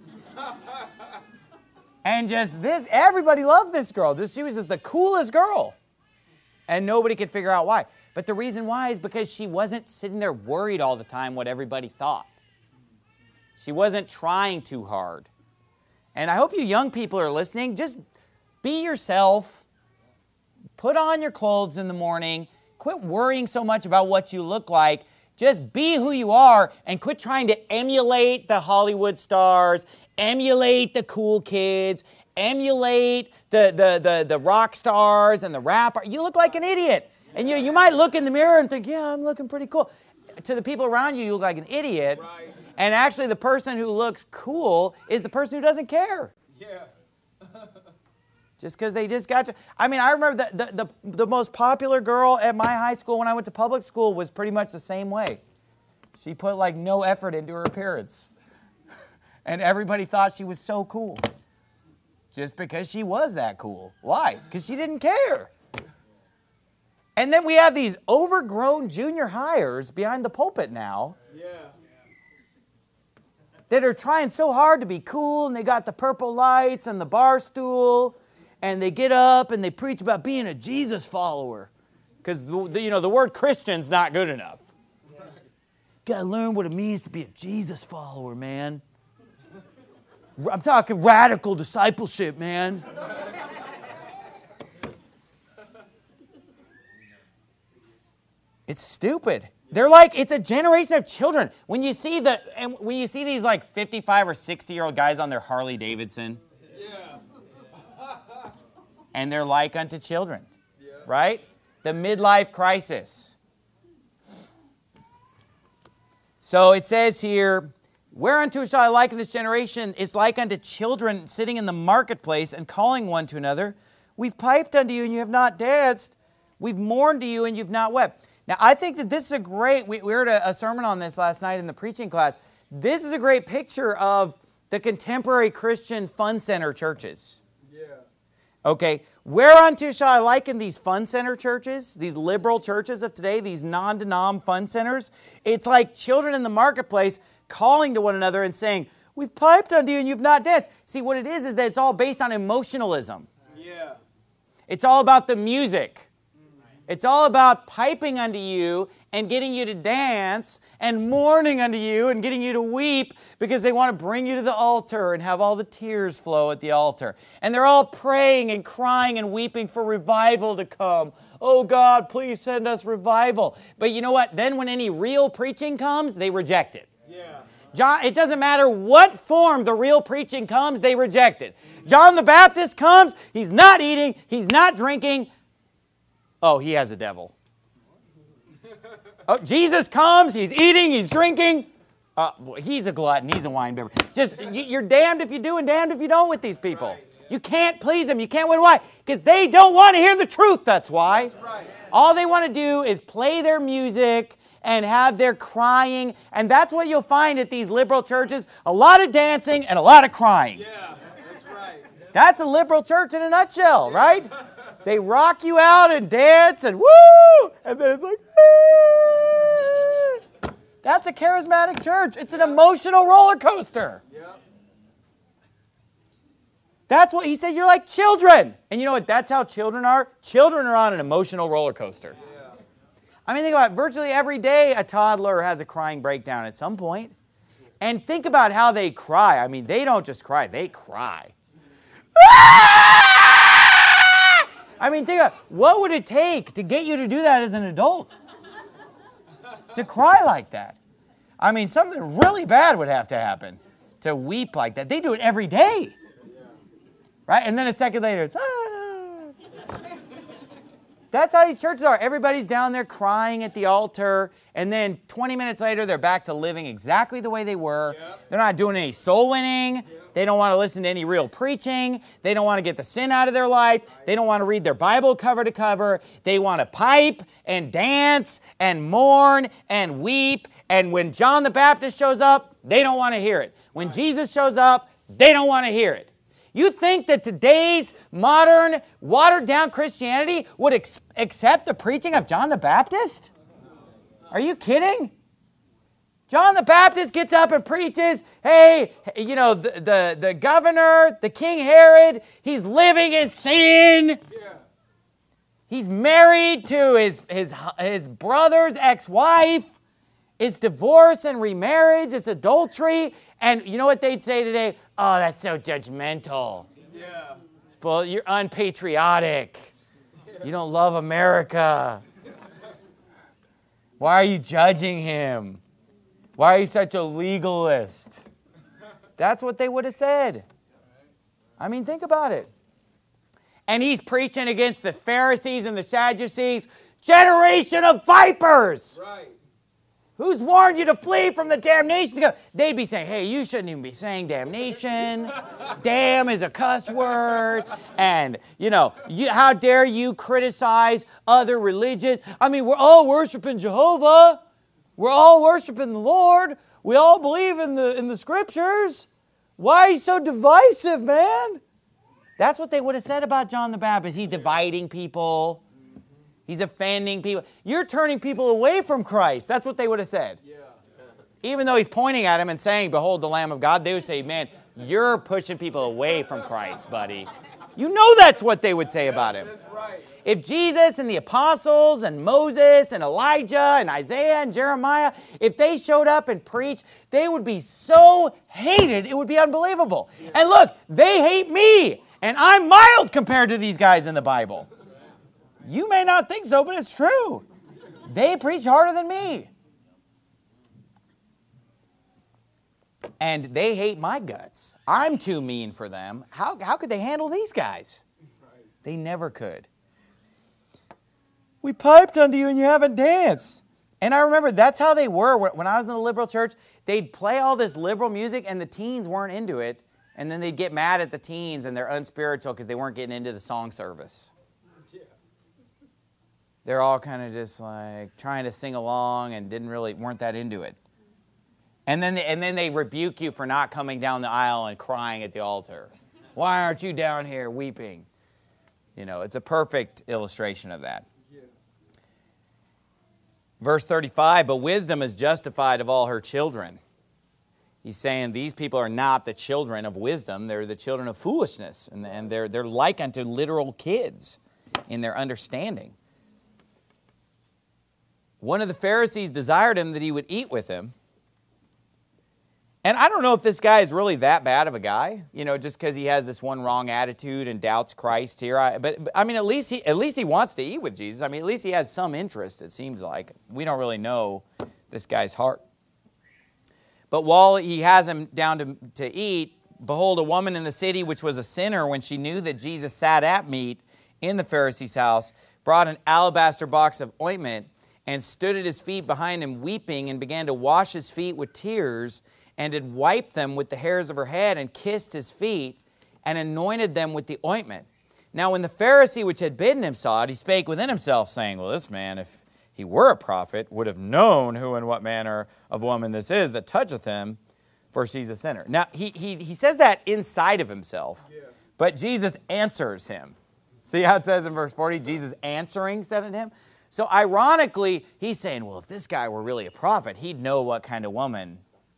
And just this, everybody loved this girl. She was just the coolest girl. And nobody could figure out why. But the reason why is because she wasn't sitting there worried all the time what everybody thought. She wasn't trying too hard. And I hope you young people are listening. Just be yourself. Put on your clothes in the morning. Quit worrying so much about what you look like. Just be who you are and quit trying to emulate the Hollywood stars, emulate the cool kids, emulate the, the, the, the rock stars and the rapper. You look like an idiot. And you, you might look in the mirror and think, yeah, I'm looking pretty cool. To the people around you, you look like an idiot. Right. And actually the person who looks cool is the person who doesn't care. Yeah. Just because they just got to. I mean, I remember the, the, the, the most popular girl at my high school when I went to public school was pretty much the same way. She put like no effort into her appearance. And everybody thought she was so cool. Just because she was that cool. Why? Because she didn't care. And then we have these overgrown junior hires behind the pulpit now. Yeah. That are trying so hard to be cool, and they got the purple lights and the bar stool, and they get up and they preach about being a Jesus follower. Because, you know, the word Christian's not good enough. Right. Got to learn what it means to be a Jesus follower, man. I'm talking radical discipleship, man. It's stupid. They're like, it's a generation of children. When you see the, and when you see these like fifty-five or sixty year old guys on their Harley Davidson, yeah. And they're like unto children, yeah. Right? The midlife crisis. So it says here, whereunto shall I liken this generation? Is like unto children sitting in the marketplace and calling one to another. We've piped unto you and you have not danced. We've mourned to you and you've not wept. Now, I think that this is a great, we, we heard a, a sermon on this last night in the preaching class. This is a great picture of the contemporary Christian fun center churches. Yeah. Okay, whereunto shall I liken these fun center churches, these liberal churches of today, these non-denom fun centers? It's like children in the marketplace calling to one another and saying, we've piped unto you and you've not danced. See, what it is is that it's all based on emotionalism. Yeah. It's all about the music. It's all about piping unto you and getting you to dance and mourning unto you and getting you to weep because they want to bring you to the altar and have all the tears flow at the altar. And they're all praying and crying and weeping for revival to come. Oh God, please send us revival. But you know what? Then when any real preaching comes, they reject it. Yeah. John, it doesn't matter what form the real preaching comes, they reject it. John the Baptist comes, he's not eating, he's not drinking. Oh, he has a devil. Oh, Jesus comes, he's eating, he's drinking. Uh, he's a glutton, he's a wine bibber. Just, you're damned if you do and damned if you don't with these people. Right, yeah. You can't please them, you can't win. Why? Because they don't want to hear the truth, that's why. That's right. All they want to do is play their music and have their crying. And that's what you'll find at these liberal churches. A lot of dancing and a lot of crying. Yeah, that's right. That's a liberal church in a nutshell, yeah. Right? They rock you out and dance and woo! And then it's like, ah! That's a charismatic church. It's an emotional roller coaster. Yep. That's what he said. You're like children. And you know what? That's how children are. Children are on an emotional roller coaster. Yeah. I mean, think about it. Virtually every day a toddler has a crying breakdown at some point. And think about how they cry. I mean, they don't just cry. They cry. I mean, think about what would it take to get you to do that as an adult? To cry like that. I mean, something really bad would have to happen to weep like that. They do it every day. Right? And then a second later, it's, ah. That's how these churches are. Everybody's down there crying at the altar, and then twenty minutes later, they're back to living exactly the way they were. Yep. They're not doing any soul winning. Yep. They don't want to listen to any real preaching. They don't want to get the sin out of their life. They don't want to read their Bible cover to cover. They want to pipe and dance and mourn and weep. And when John the Baptist shows up, they don't want to hear it. When Jesus shows up, they don't want to hear it. You think that today's modern, watered-down Christianity would ex- accept the preaching of John the Baptist? Are you kidding? John the Baptist gets up and preaches, hey, you know, the, the, the governor, the King Herod, he's living in sin. Yeah. He's married to his, his, his brother's ex-wife. It's divorce and remarriage. It's adultery. And you know what they'd say today? Oh, that's so judgmental. Yeah. Well, you're unpatriotic. Yeah. You don't love America. Why are you judging him? Why are you such a legalist? That's what they would have said. I mean, think about it. And he's preaching against the Pharisees and the Sadducees. Generation of vipers. Right. Who's warned you to flee from the damnation? They'd be saying, hey, you shouldn't even be saying damnation. Damn is a cuss word. And, you know, you, how dare you criticize other religions? I mean, we're all worshiping Jehovah. We're all worshiping the Lord. We all believe in the, in the scriptures. Why are you so divisive, man? That's what they would have said about John the Baptist. He's dividing people. He's offending people. You're turning people away from Christ. That's what they would have said. Yeah. Even though he's pointing at him and saying, behold the Lamb of God, they would say, man, you're pushing people away from Christ, buddy. You know that's what they would say about him. That's right. If Jesus and the apostles and Moses and Elijah and Isaiah and Jeremiah, if they showed up and preached, they would be so hated, it would be unbelievable. Yeah. And look, they hate me, and I'm mild compared to these guys in the Bible. You may not think so, but it's true. They preach harder than me. And they hate my guts. I'm too mean for them. How, how could they handle these guys? They never could. We piped unto you and you haven't danced. And I remember that's how they were when I was in the liberal church. They'd play all this liberal music and the teens weren't into it. And then they'd get mad at the teens and they're unspiritual because they weren't getting into the song service. They're all kind of just like trying to sing along and didn't really, weren't that into it. And then, they, and then they rebuke you for not coming down the aisle and crying at the altar. Why aren't you down here weeping? You know, it's a perfect illustration of that. Verse thirty-five, but wisdom is justified of all her children. He's saying these people are not the children of wisdom. They're the children of foolishness. And, and they're, they're like unto literal kids in their understanding. One of the Pharisees desired him that he would eat with him. And I don't know if this guy is really that bad of a guy, you know, just because he has this one wrong attitude and doubts Christ here. I, but, but I mean, at least he at least he wants to eat with Jesus. I mean, at least he has some interest, it seems like. We don't really know this guy's heart. But while he has him down to, to eat, behold, a woman in the city, which was a sinner, when she knew that Jesus sat at meat in the Pharisee's house, brought an alabaster box of ointment and stood at his feet behind him, weeping, and began to wash his feet with tears, and had wiped them with the hairs of her head, and kissed his feet, and anointed them with the ointment. Now when the Pharisee which had bidden him saw it, he spake within himself, saying, well, this man, if he were a prophet, would have known who and what manner of woman this is that toucheth him, for she's a sinner. Now, he, he, he says that inside of himself, yeah. But Jesus answers him. See how it says in verse forty, Jesus answering said unto him? So ironically, he's saying, well, if this guy were really a prophet, he'd know what kind of woman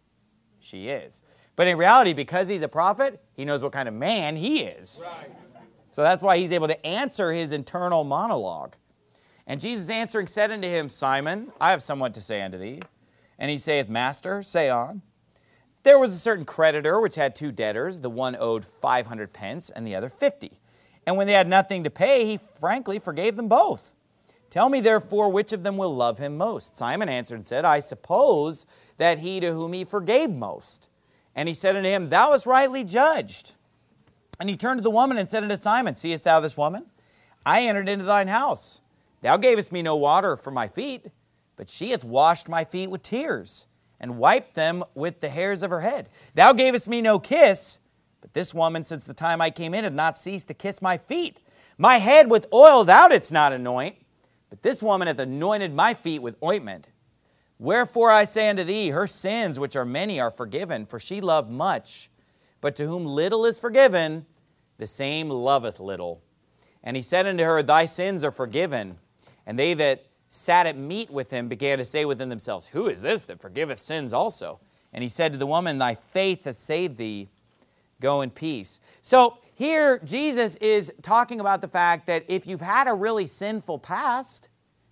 she is. But in reality, because he's a prophet, he knows what kind of man he is. Right. So that's why he's able to answer his internal monologue. And Jesus answering said unto him, Simon, I have somewhat to say unto thee. And he saith, Master, say on. There was a certain creditor which had two debtors. The one owed five hundred pence, and the other fifty. And when they had nothing to pay, he frankly forgave them both. Tell me therefore, which of them will love him most? Simon answered and said, I suppose that he to whom he forgave most. And he said unto him, Thou hast rightly judged. And he turned to the woman and said unto Simon, Seest thou this woman? I entered into thine house. Thou gavest me no water for my feet, but she hath washed my feet with tears, and wiped them with the hairs of her head. Thou gavest me no kiss, but this woman, since the time I came in, hath not ceased to kiss my feet. My head with oil thou didst not anoint, but this woman hath anointed my feet with ointment. Wherefore I say unto thee, her sins, which are many, are forgiven, for she loved much. But to whom little is forgiven, the same loveth little. And he said unto her, Thy sins are forgiven. And they that sat at meat with him began to say within themselves, Who is this that forgiveth sins also? And he said to the woman, Thy faith hath saved thee. Go in peace. So here Jesus is talking about the fact that if you've had a really sinful past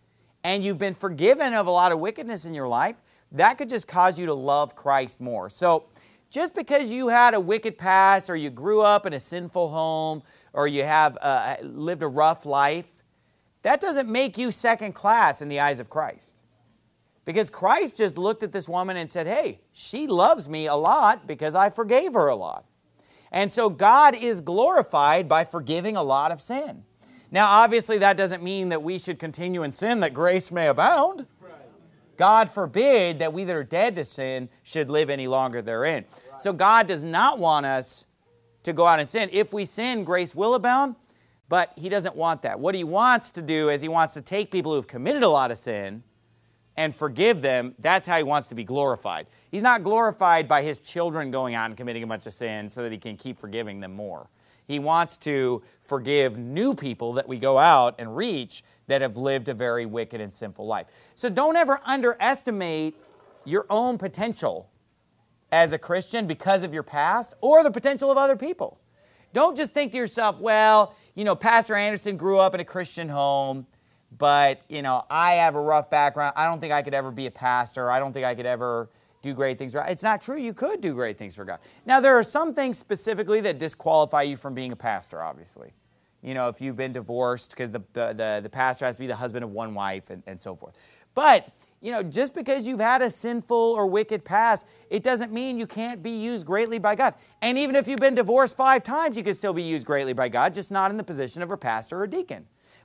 and you've been forgiven of a lot of wickedness in your life, that could just cause you to love Christ more. So just because you had a wicked past, or you grew up in a sinful home, or you have uh, lived a rough life, that doesn't make you second class in the eyes of Christ. Because Christ just looked at this woman and said, hey, she loves me a lot because I forgave her a lot. And so God is glorified by forgiving a lot of sin. Now, obviously, that doesn't mean that we should continue in sin that grace may abound. Right. God forbid that we that are dead to sin should live any longer therein. Right. So God does not want us to go out and sin. If we sin, grace will abound, but He doesn't want that. What He wants to do is He wants to take people who have committed a lot of sin and forgive them. That's how He wants to be glorified. He's not glorified by His children going out and committing a bunch of sin so that He can keep forgiving them more. He wants to forgive new people that we go out and reach that have lived a very wicked and sinful life. So don't ever underestimate your own potential as a Christian because of your past or the potential of other people. Don't just think to yourself, well, you know, Pastor Anderson grew up in a Christian home, but, you know, I have a rough background. I don't think I could ever be a pastor. I don't think I could ever do great things for God. It's not true. You could do great things for God. Now, there are some things specifically that disqualify you from being a pastor, obviously. You know, if you've been divorced, because the, the, the, the pastor has to be the husband of one wife and, and so forth. But, you know, just because you've had a sinful or wicked past, it doesn't mean you can't be used greatly by God. And even if you've been divorced five times, you can still be used greatly by God, just not in the position of a pastor or deacon.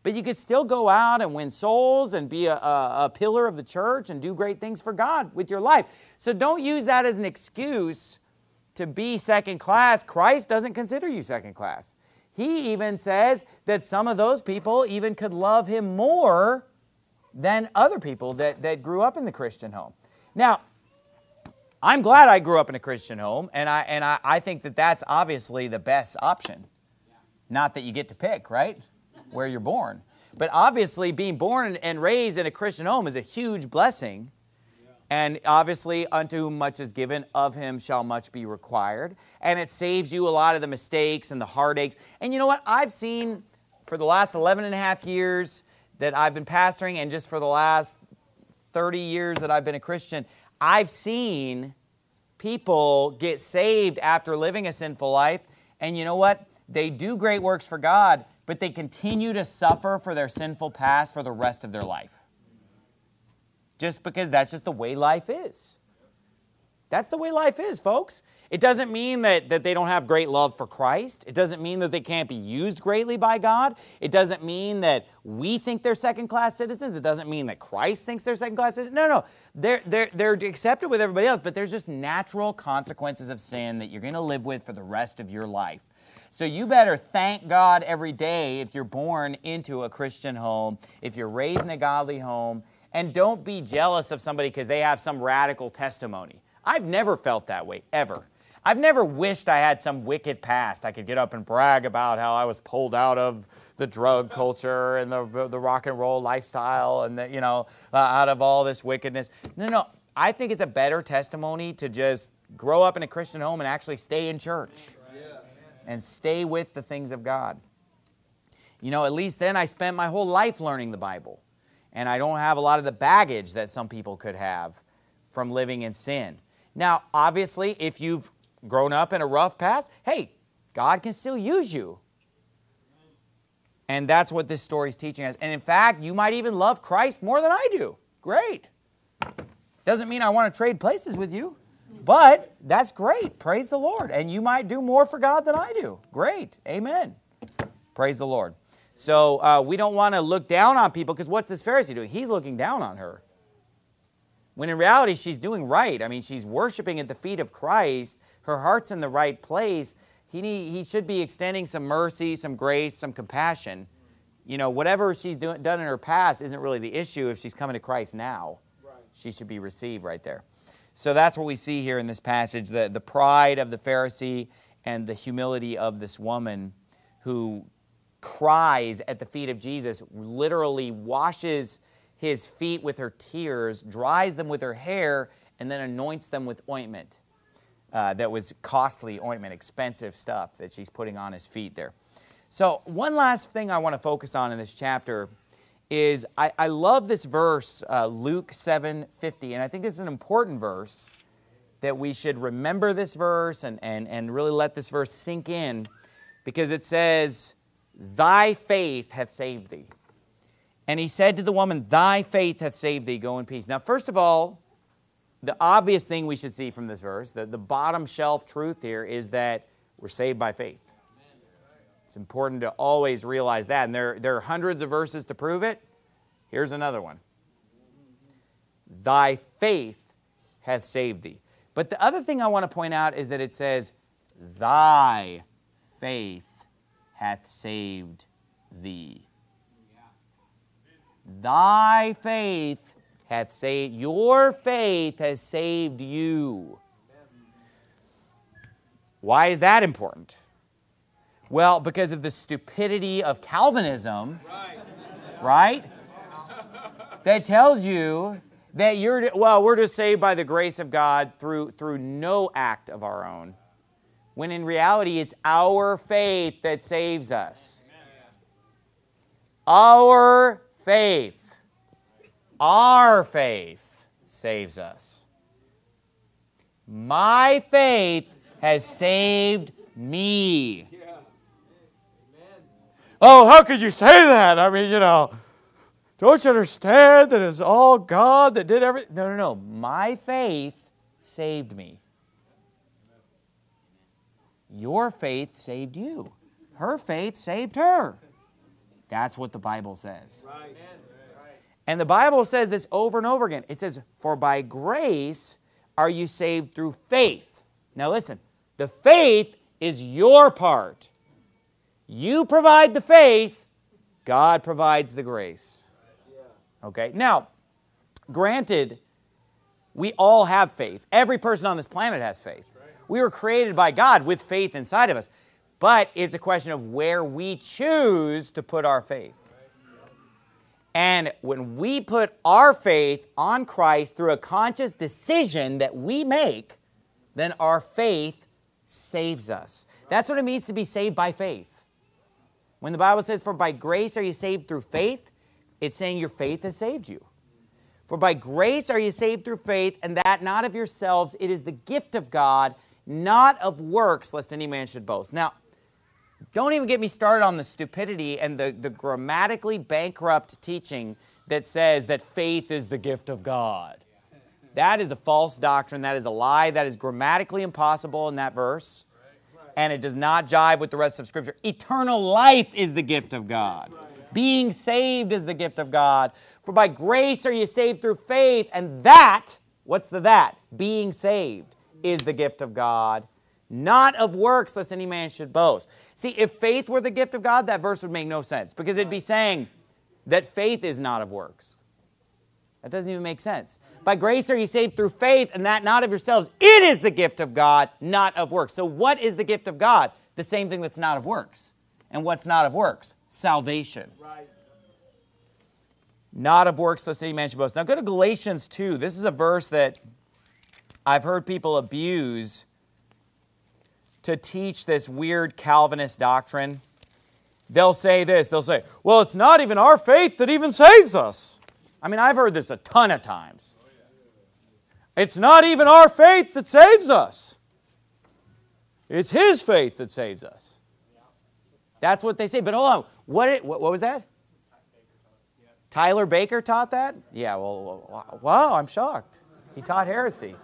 but you could still go out and win souls and be a, a, a pillar of the church and do great things for God with your life. So don't use that as an excuse to be second class. Christ doesn't consider you second class. He even says that some of those people even could love him more than other people that, that grew up in the Christian home. Now, I'm glad I grew up in a Christian home, and I and I, I think that that's obviously the best option. Not that you get to pick, right, where you're born. But obviously being born and raised in a Christian home is a huge blessing. And obviously, unto whom much is given, of him shall much be required. And it saves you a lot of the mistakes and the heartaches. And you know what? I've seen for the last eleven and a half years that I've been pastoring, and just for the last thirty years that I've been a Christian, I've seen people get saved after living a sinful life. And you know what? They do great works for God, but they continue to suffer for their sinful past for the rest of their life. Just because that's just the way life is. That's the way life is, folks. It doesn't mean that, that they don't have great love for Christ. It doesn't mean that they can't be used greatly by God. It doesn't mean that we think they're second-class citizens. It doesn't mean that Christ thinks they're second-class citizens. No, no. They're, they're, they're accepted with everybody else, but there's just natural consequences of sin that you're going to live with for the rest of your life. So you better thank God every day if you're born into a Christian home, if you're raised in a godly home, and don't be jealous of somebody because they have some radical testimony. I've never felt that way, ever. I've never wished I had some wicked past. I could get up and brag about how I was pulled out of the drug culture and the, the rock and roll lifestyle and, the, you know, uh, out of all this wickedness. No, no. I think it's a better testimony to just grow up in a Christian home and actually stay in church and stay with the things of God. You know, at least then I spent my whole life learning the Bible. And I don't have a lot of the baggage that some people could have from living in sin. Now, obviously, if you've grown up in a rough past, hey, God can still use you. And that's what this story is teaching us. And in fact, you might even love Christ more than I do. Great. Doesn't mean I want to trade places with you, but that's great. Praise the Lord. And you might do more for God than I do. Great. Amen. Praise the Lord. So uh, we don't want to look down on people, because what's this Pharisee doing? He's looking down on her. When in reality, she's doing right. I mean, she's worshiping at the feet of Christ. Her heart's in the right place. He, need, he should be extending some mercy, some grace, some compassion. You know, whatever she's do, done in her past isn't really the issue if she's coming to Christ now. Right. She should be received right there. So that's what we see here in this passage, the, the pride of the Pharisee and the humility of this woman who cries at the feet of Jesus, literally washes his feet with her tears, dries them with her hair, and then anoints them with ointment. Uh, that was costly ointment, expensive stuff that she's putting on his feet there. So one last thing I want to focus on in this chapter is I, I love this verse, uh, Luke seven fifty, and I think this is an important verse that we should remember this verse and, and, and really let this verse sink in, because it says, "Thy faith hath saved thee." And he said to the woman, "Thy faith hath saved thee, go in peace." Now, first of all, the obvious thing we should see from this verse, the, the bottom shelf truth here, is that we're saved by faith. It's important to always realize that. And there, there are hundreds of verses to prove it. Here's another one. Thy faith hath saved thee. But the other thing I want to point out is that it says, thy faith hath saved thee. Thy faith hath saved, your faith has saved you. Why is that important? Well, because of the stupidity of Calvinism, right? right? That tells you that you're, well, we're just saved by the grace of God through, through no act of our own, when in reality it's our faith that saves us. Our faith, our faith saves us. My faith has saved me. Oh, how could you say that? I mean, you know, don't you understand that it's all God that did everything? No, no, no. My faith saved me. Your faith saved you. Her faith saved her. That's what the Bible says. Right. And the Bible says this over and over again. It says, for by grace are you saved through faith. Now listen, the faith is your part. You provide the faith, God provides the grace. Okay, now, granted, we all have faith. Every person on this planet has faith. We were created by God with faith inside of us. But it's a question of where we choose to put our faith. And when we put our faith on Christ through a conscious decision that we make, then our faith saves us. That's what it means to be saved by faith. When the Bible says, for by grace are you saved through faith, it's saying your faith has saved you. For by grace are you saved through faith, and that not of yourselves, it is the gift of God, not of works, lest any man should boast. Now, don't even get me started on the stupidity and the, the grammatically bankrupt teaching that says that faith is the gift of God. That is a false doctrine. That is a lie. That is grammatically impossible in that verse. And it does not jive with the rest of Scripture. Eternal life is the gift of God. Being saved is the gift of God. For by grace are you saved through faith. And that, what's the that? Being saved is the gift of God. Not of works, lest any man should boast. See, if faith were the gift of God, that verse would make no sense. Because it'd be saying that faith is not of works. That doesn't even make sense. By grace are you saved through faith, and that not of yourselves. It is the gift of God, not of works. So what is the gift of God? The same thing that's not of works. And what's not of works? Salvation. Right. Not of works, lest any man should boast. Now go to Galatians two. This is a verse that I've heard people abuse to teach this weird Calvinist doctrine. They'll say this, they'll say, well, it's not even our faith that even saves us. I mean, I've heard this a ton of times. It's not even our faith that saves us. It's His faith that saves us. That's what they say. But hold on, what, what, what was that? Tyler Baker taught that? Yeah, well, wow, I'm shocked. He taught heresy.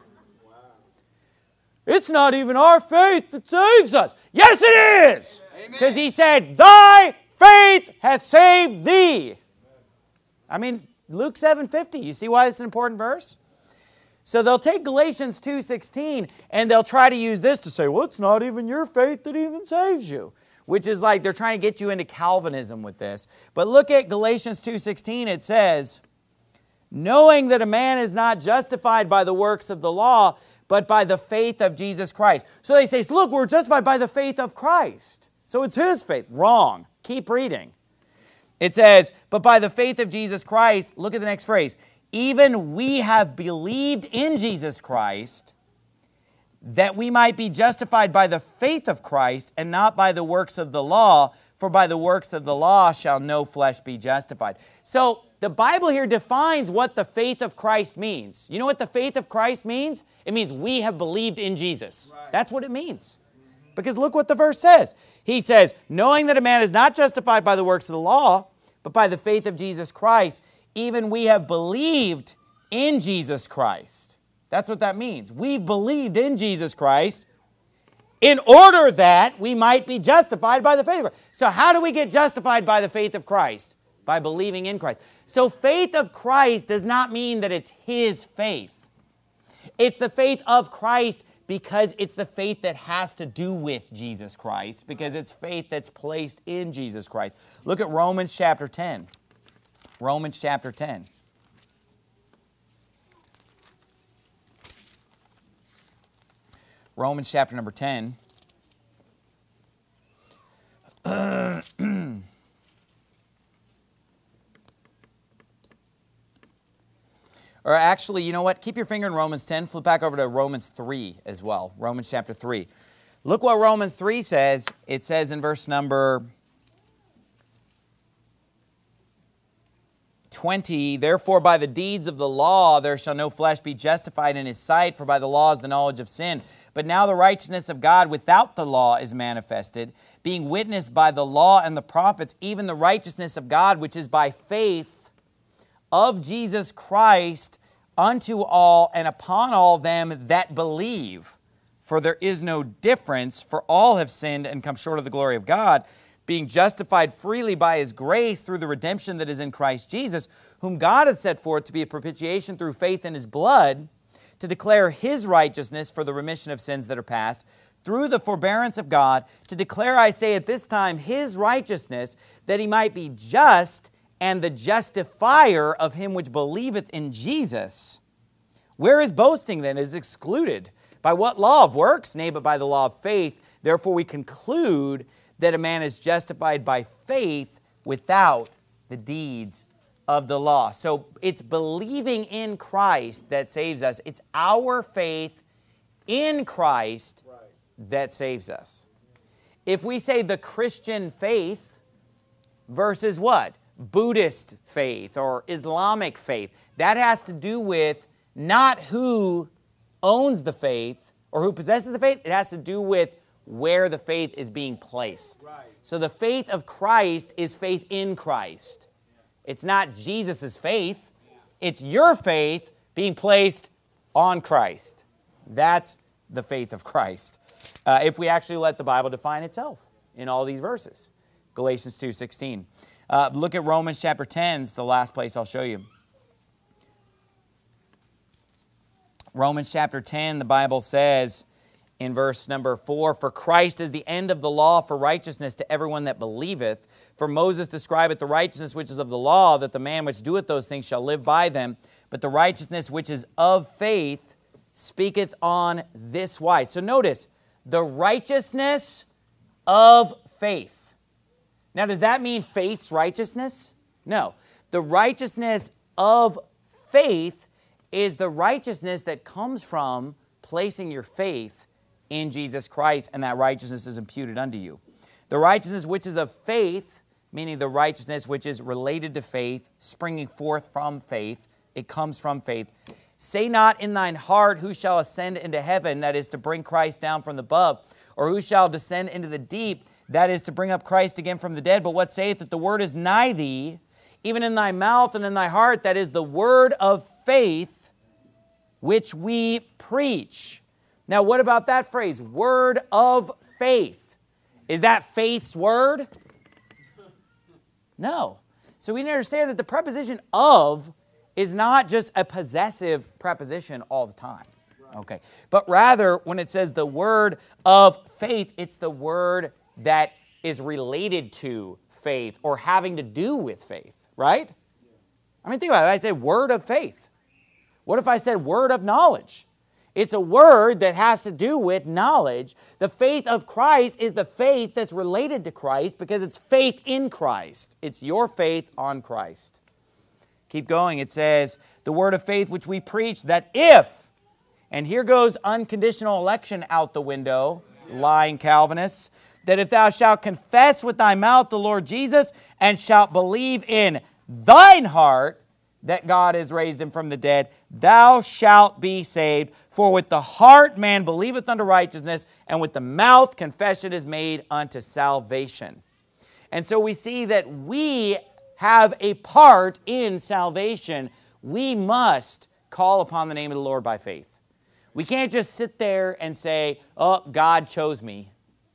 It's not even our faith that saves us. Yes, it is. Because He said, thy faith hath saved thee. I mean, Luke seven fifty. You see why it's an important verse? So they'll take Galatians two sixteen and they'll try to use this to say, well, it's not even your faith that even saves you. Which is like they're trying to get you into Calvinism with this. But look at Galatians two sixteen. It says, knowing that a man is not justified by the works of the law, but by the faith of Jesus Christ. So they say, look, we're justified by the faith of Christ. So it's His faith. Wrong. Keep reading. It says, but by the faith of Jesus Christ, look at the next phrase, even we have believed in Jesus Christ, that we might be justified by the faith of Christ and not by the works of the law, for by the works of the law shall no flesh be justified. So the Bible here defines what the faith of Christ means. You know what the faith of Christ means? It means we have believed in Jesus. Right. That's what it means. Because look what the verse says. He says, knowing that a man is not justified by the works of the law, but by the faith of Jesus Christ, even we have believed in Jesus Christ. That's what that means. We've believed in Jesus Christ in order that we might be justified by the faith of Christ. So how do we get justified by the faith of Christ? By believing in Christ. So faith of Christ does not mean that it's His faith. It's the faith of Christ because it's the faith that has to do with Jesus Christ, because it's faith that's placed in Jesus Christ. Look at Romans chapter ten. Romans chapter ten. Romans chapter number ten. Or actually, you know what? Keep your finger in Romans ten. Flip back over to Romans three as well. Romans chapter three. Look what Romans three says. It says in verse number twenty, therefore by the deeds of the law there shall no flesh be justified in His sight, for by the law is the knowledge of sin. But now the righteousness of God without the law is manifested, being witnessed by the law and the prophets, even the righteousness of God which is by faith of Jesus Christ unto all and upon all them that believe. For there is no difference, for all have sinned and come short of the glory of God, being justified freely by his grace through the redemption that is in Christ Jesus, whom God hath set forth to be a propitiation through faith in his blood, to declare his righteousness for the remission of sins that are past, through the forbearance of God, to declare, I say, at this time his righteousness, that he might be just and the justifier of him which believeth in Jesus. Where is boasting then is excluded? By what law of works? Nay, but by the law of faith. Therefore we conclude that a man is justified by faith without the deeds of the law. So it's believing in Christ that saves us. It's our faith in Christ that saves us. If we say the Christian faith versus what? Buddhist faith or Islamic faith, that has to do with not who owns the faith or who possesses the faith. It has to do with where the faith is being placed. Right. So the faith of Christ is faith in Christ. It's not Jesus' faith. It's your faith being placed on Christ. That's the faith of Christ. Uh, if we actually let the Bible define itself in all these verses. Galatians two sixteen. Uh, look at Romans chapter ten. It's the last place I'll show you. Romans chapter ten, the Bible says in verse number four, For Christ is the end of the law for righteousness to everyone that believeth. For Moses describeth the righteousness which is of the law, that the man which doeth those things shall live by them. But the righteousness which is of faith speaketh on this wise. So notice, the righteousness of faith. Now, does that mean faith's righteousness? No. The righteousness of faith is the righteousness that comes from placing your faith in Jesus Christ, and that righteousness is imputed unto you. The righteousness which is of faith, meaning the righteousness which is related to faith, springing forth from faith, it comes from faith. Say not in thine heart, who shall ascend into heaven, that is to bring Christ down from above, or who shall descend into the deep, that is to bring up Christ again from the dead. But what saith that the word is nigh thee, even in thy mouth and in thy heart, that is the word of faith which we preach. Now, what about that phrase, word of faith? Is that faith's word? No. So we need to understand that the preposition of is not just a possessive preposition all the time. Okay. But rather, when it says the word of faith, it's the word that is related to faith or having to do with faith, right? I mean, think about it. I say word of faith. What if I said word of knowledge? It's a word that has to do with knowledge. The faith of Christ is the faith that's related to Christ because it's faith in Christ. It's your faith on Christ. Keep going. It says, the word of faith which we preach, that if, and here goes unconditional election out the window, lying Calvinists, that if thou shalt confess with thy mouth the Lord Jesus and shalt believe in thine heart that God has raised him from the dead, thou shalt be saved. For with the heart man believeth unto righteousness, and with the mouth confession is made unto salvation. And so we see that we have a part in salvation. We must call upon the name of the Lord by faith. We can't just sit there and say, oh, God chose me.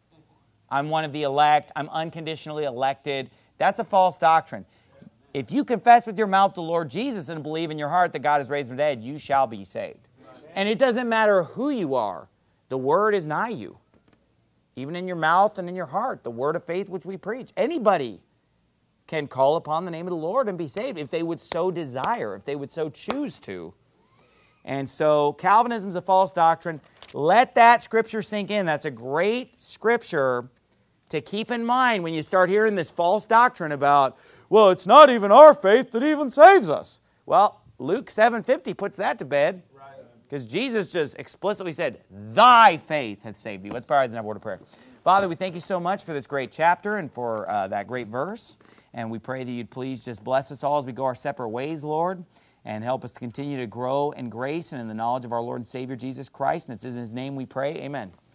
I'm one of the elect. I'm unconditionally elected. That's a false doctrine. If you confess with your mouth the Lord Jesus and believe in your heart that God has raised him from the dead, you shall be saved. And it doesn't matter who you are. The word is nigh you. Even in your mouth and in your heart, the word of faith which we preach. Anybody can call upon the name of the Lord and be saved if they would so desire, if they would so choose to. And so Calvinism is a false doctrine. Let that scripture sink in. That's a great scripture to keep in mind when you start hearing this false doctrine about, well, it's not even our faith that even saves us. Well, Luke seven fifty puts that to bed. Because Jesus just explicitly said, thy faith hath saved thee. Let's bow our heads and have a word of prayer. Father, we thank you so much for this great chapter and for uh, that great verse. And we pray that you'd please just bless us all as we go our separate ways, Lord, and help us to continue to grow in grace and in the knowledge of our Lord and Savior Jesus Christ. And it's in his name we pray. Amen.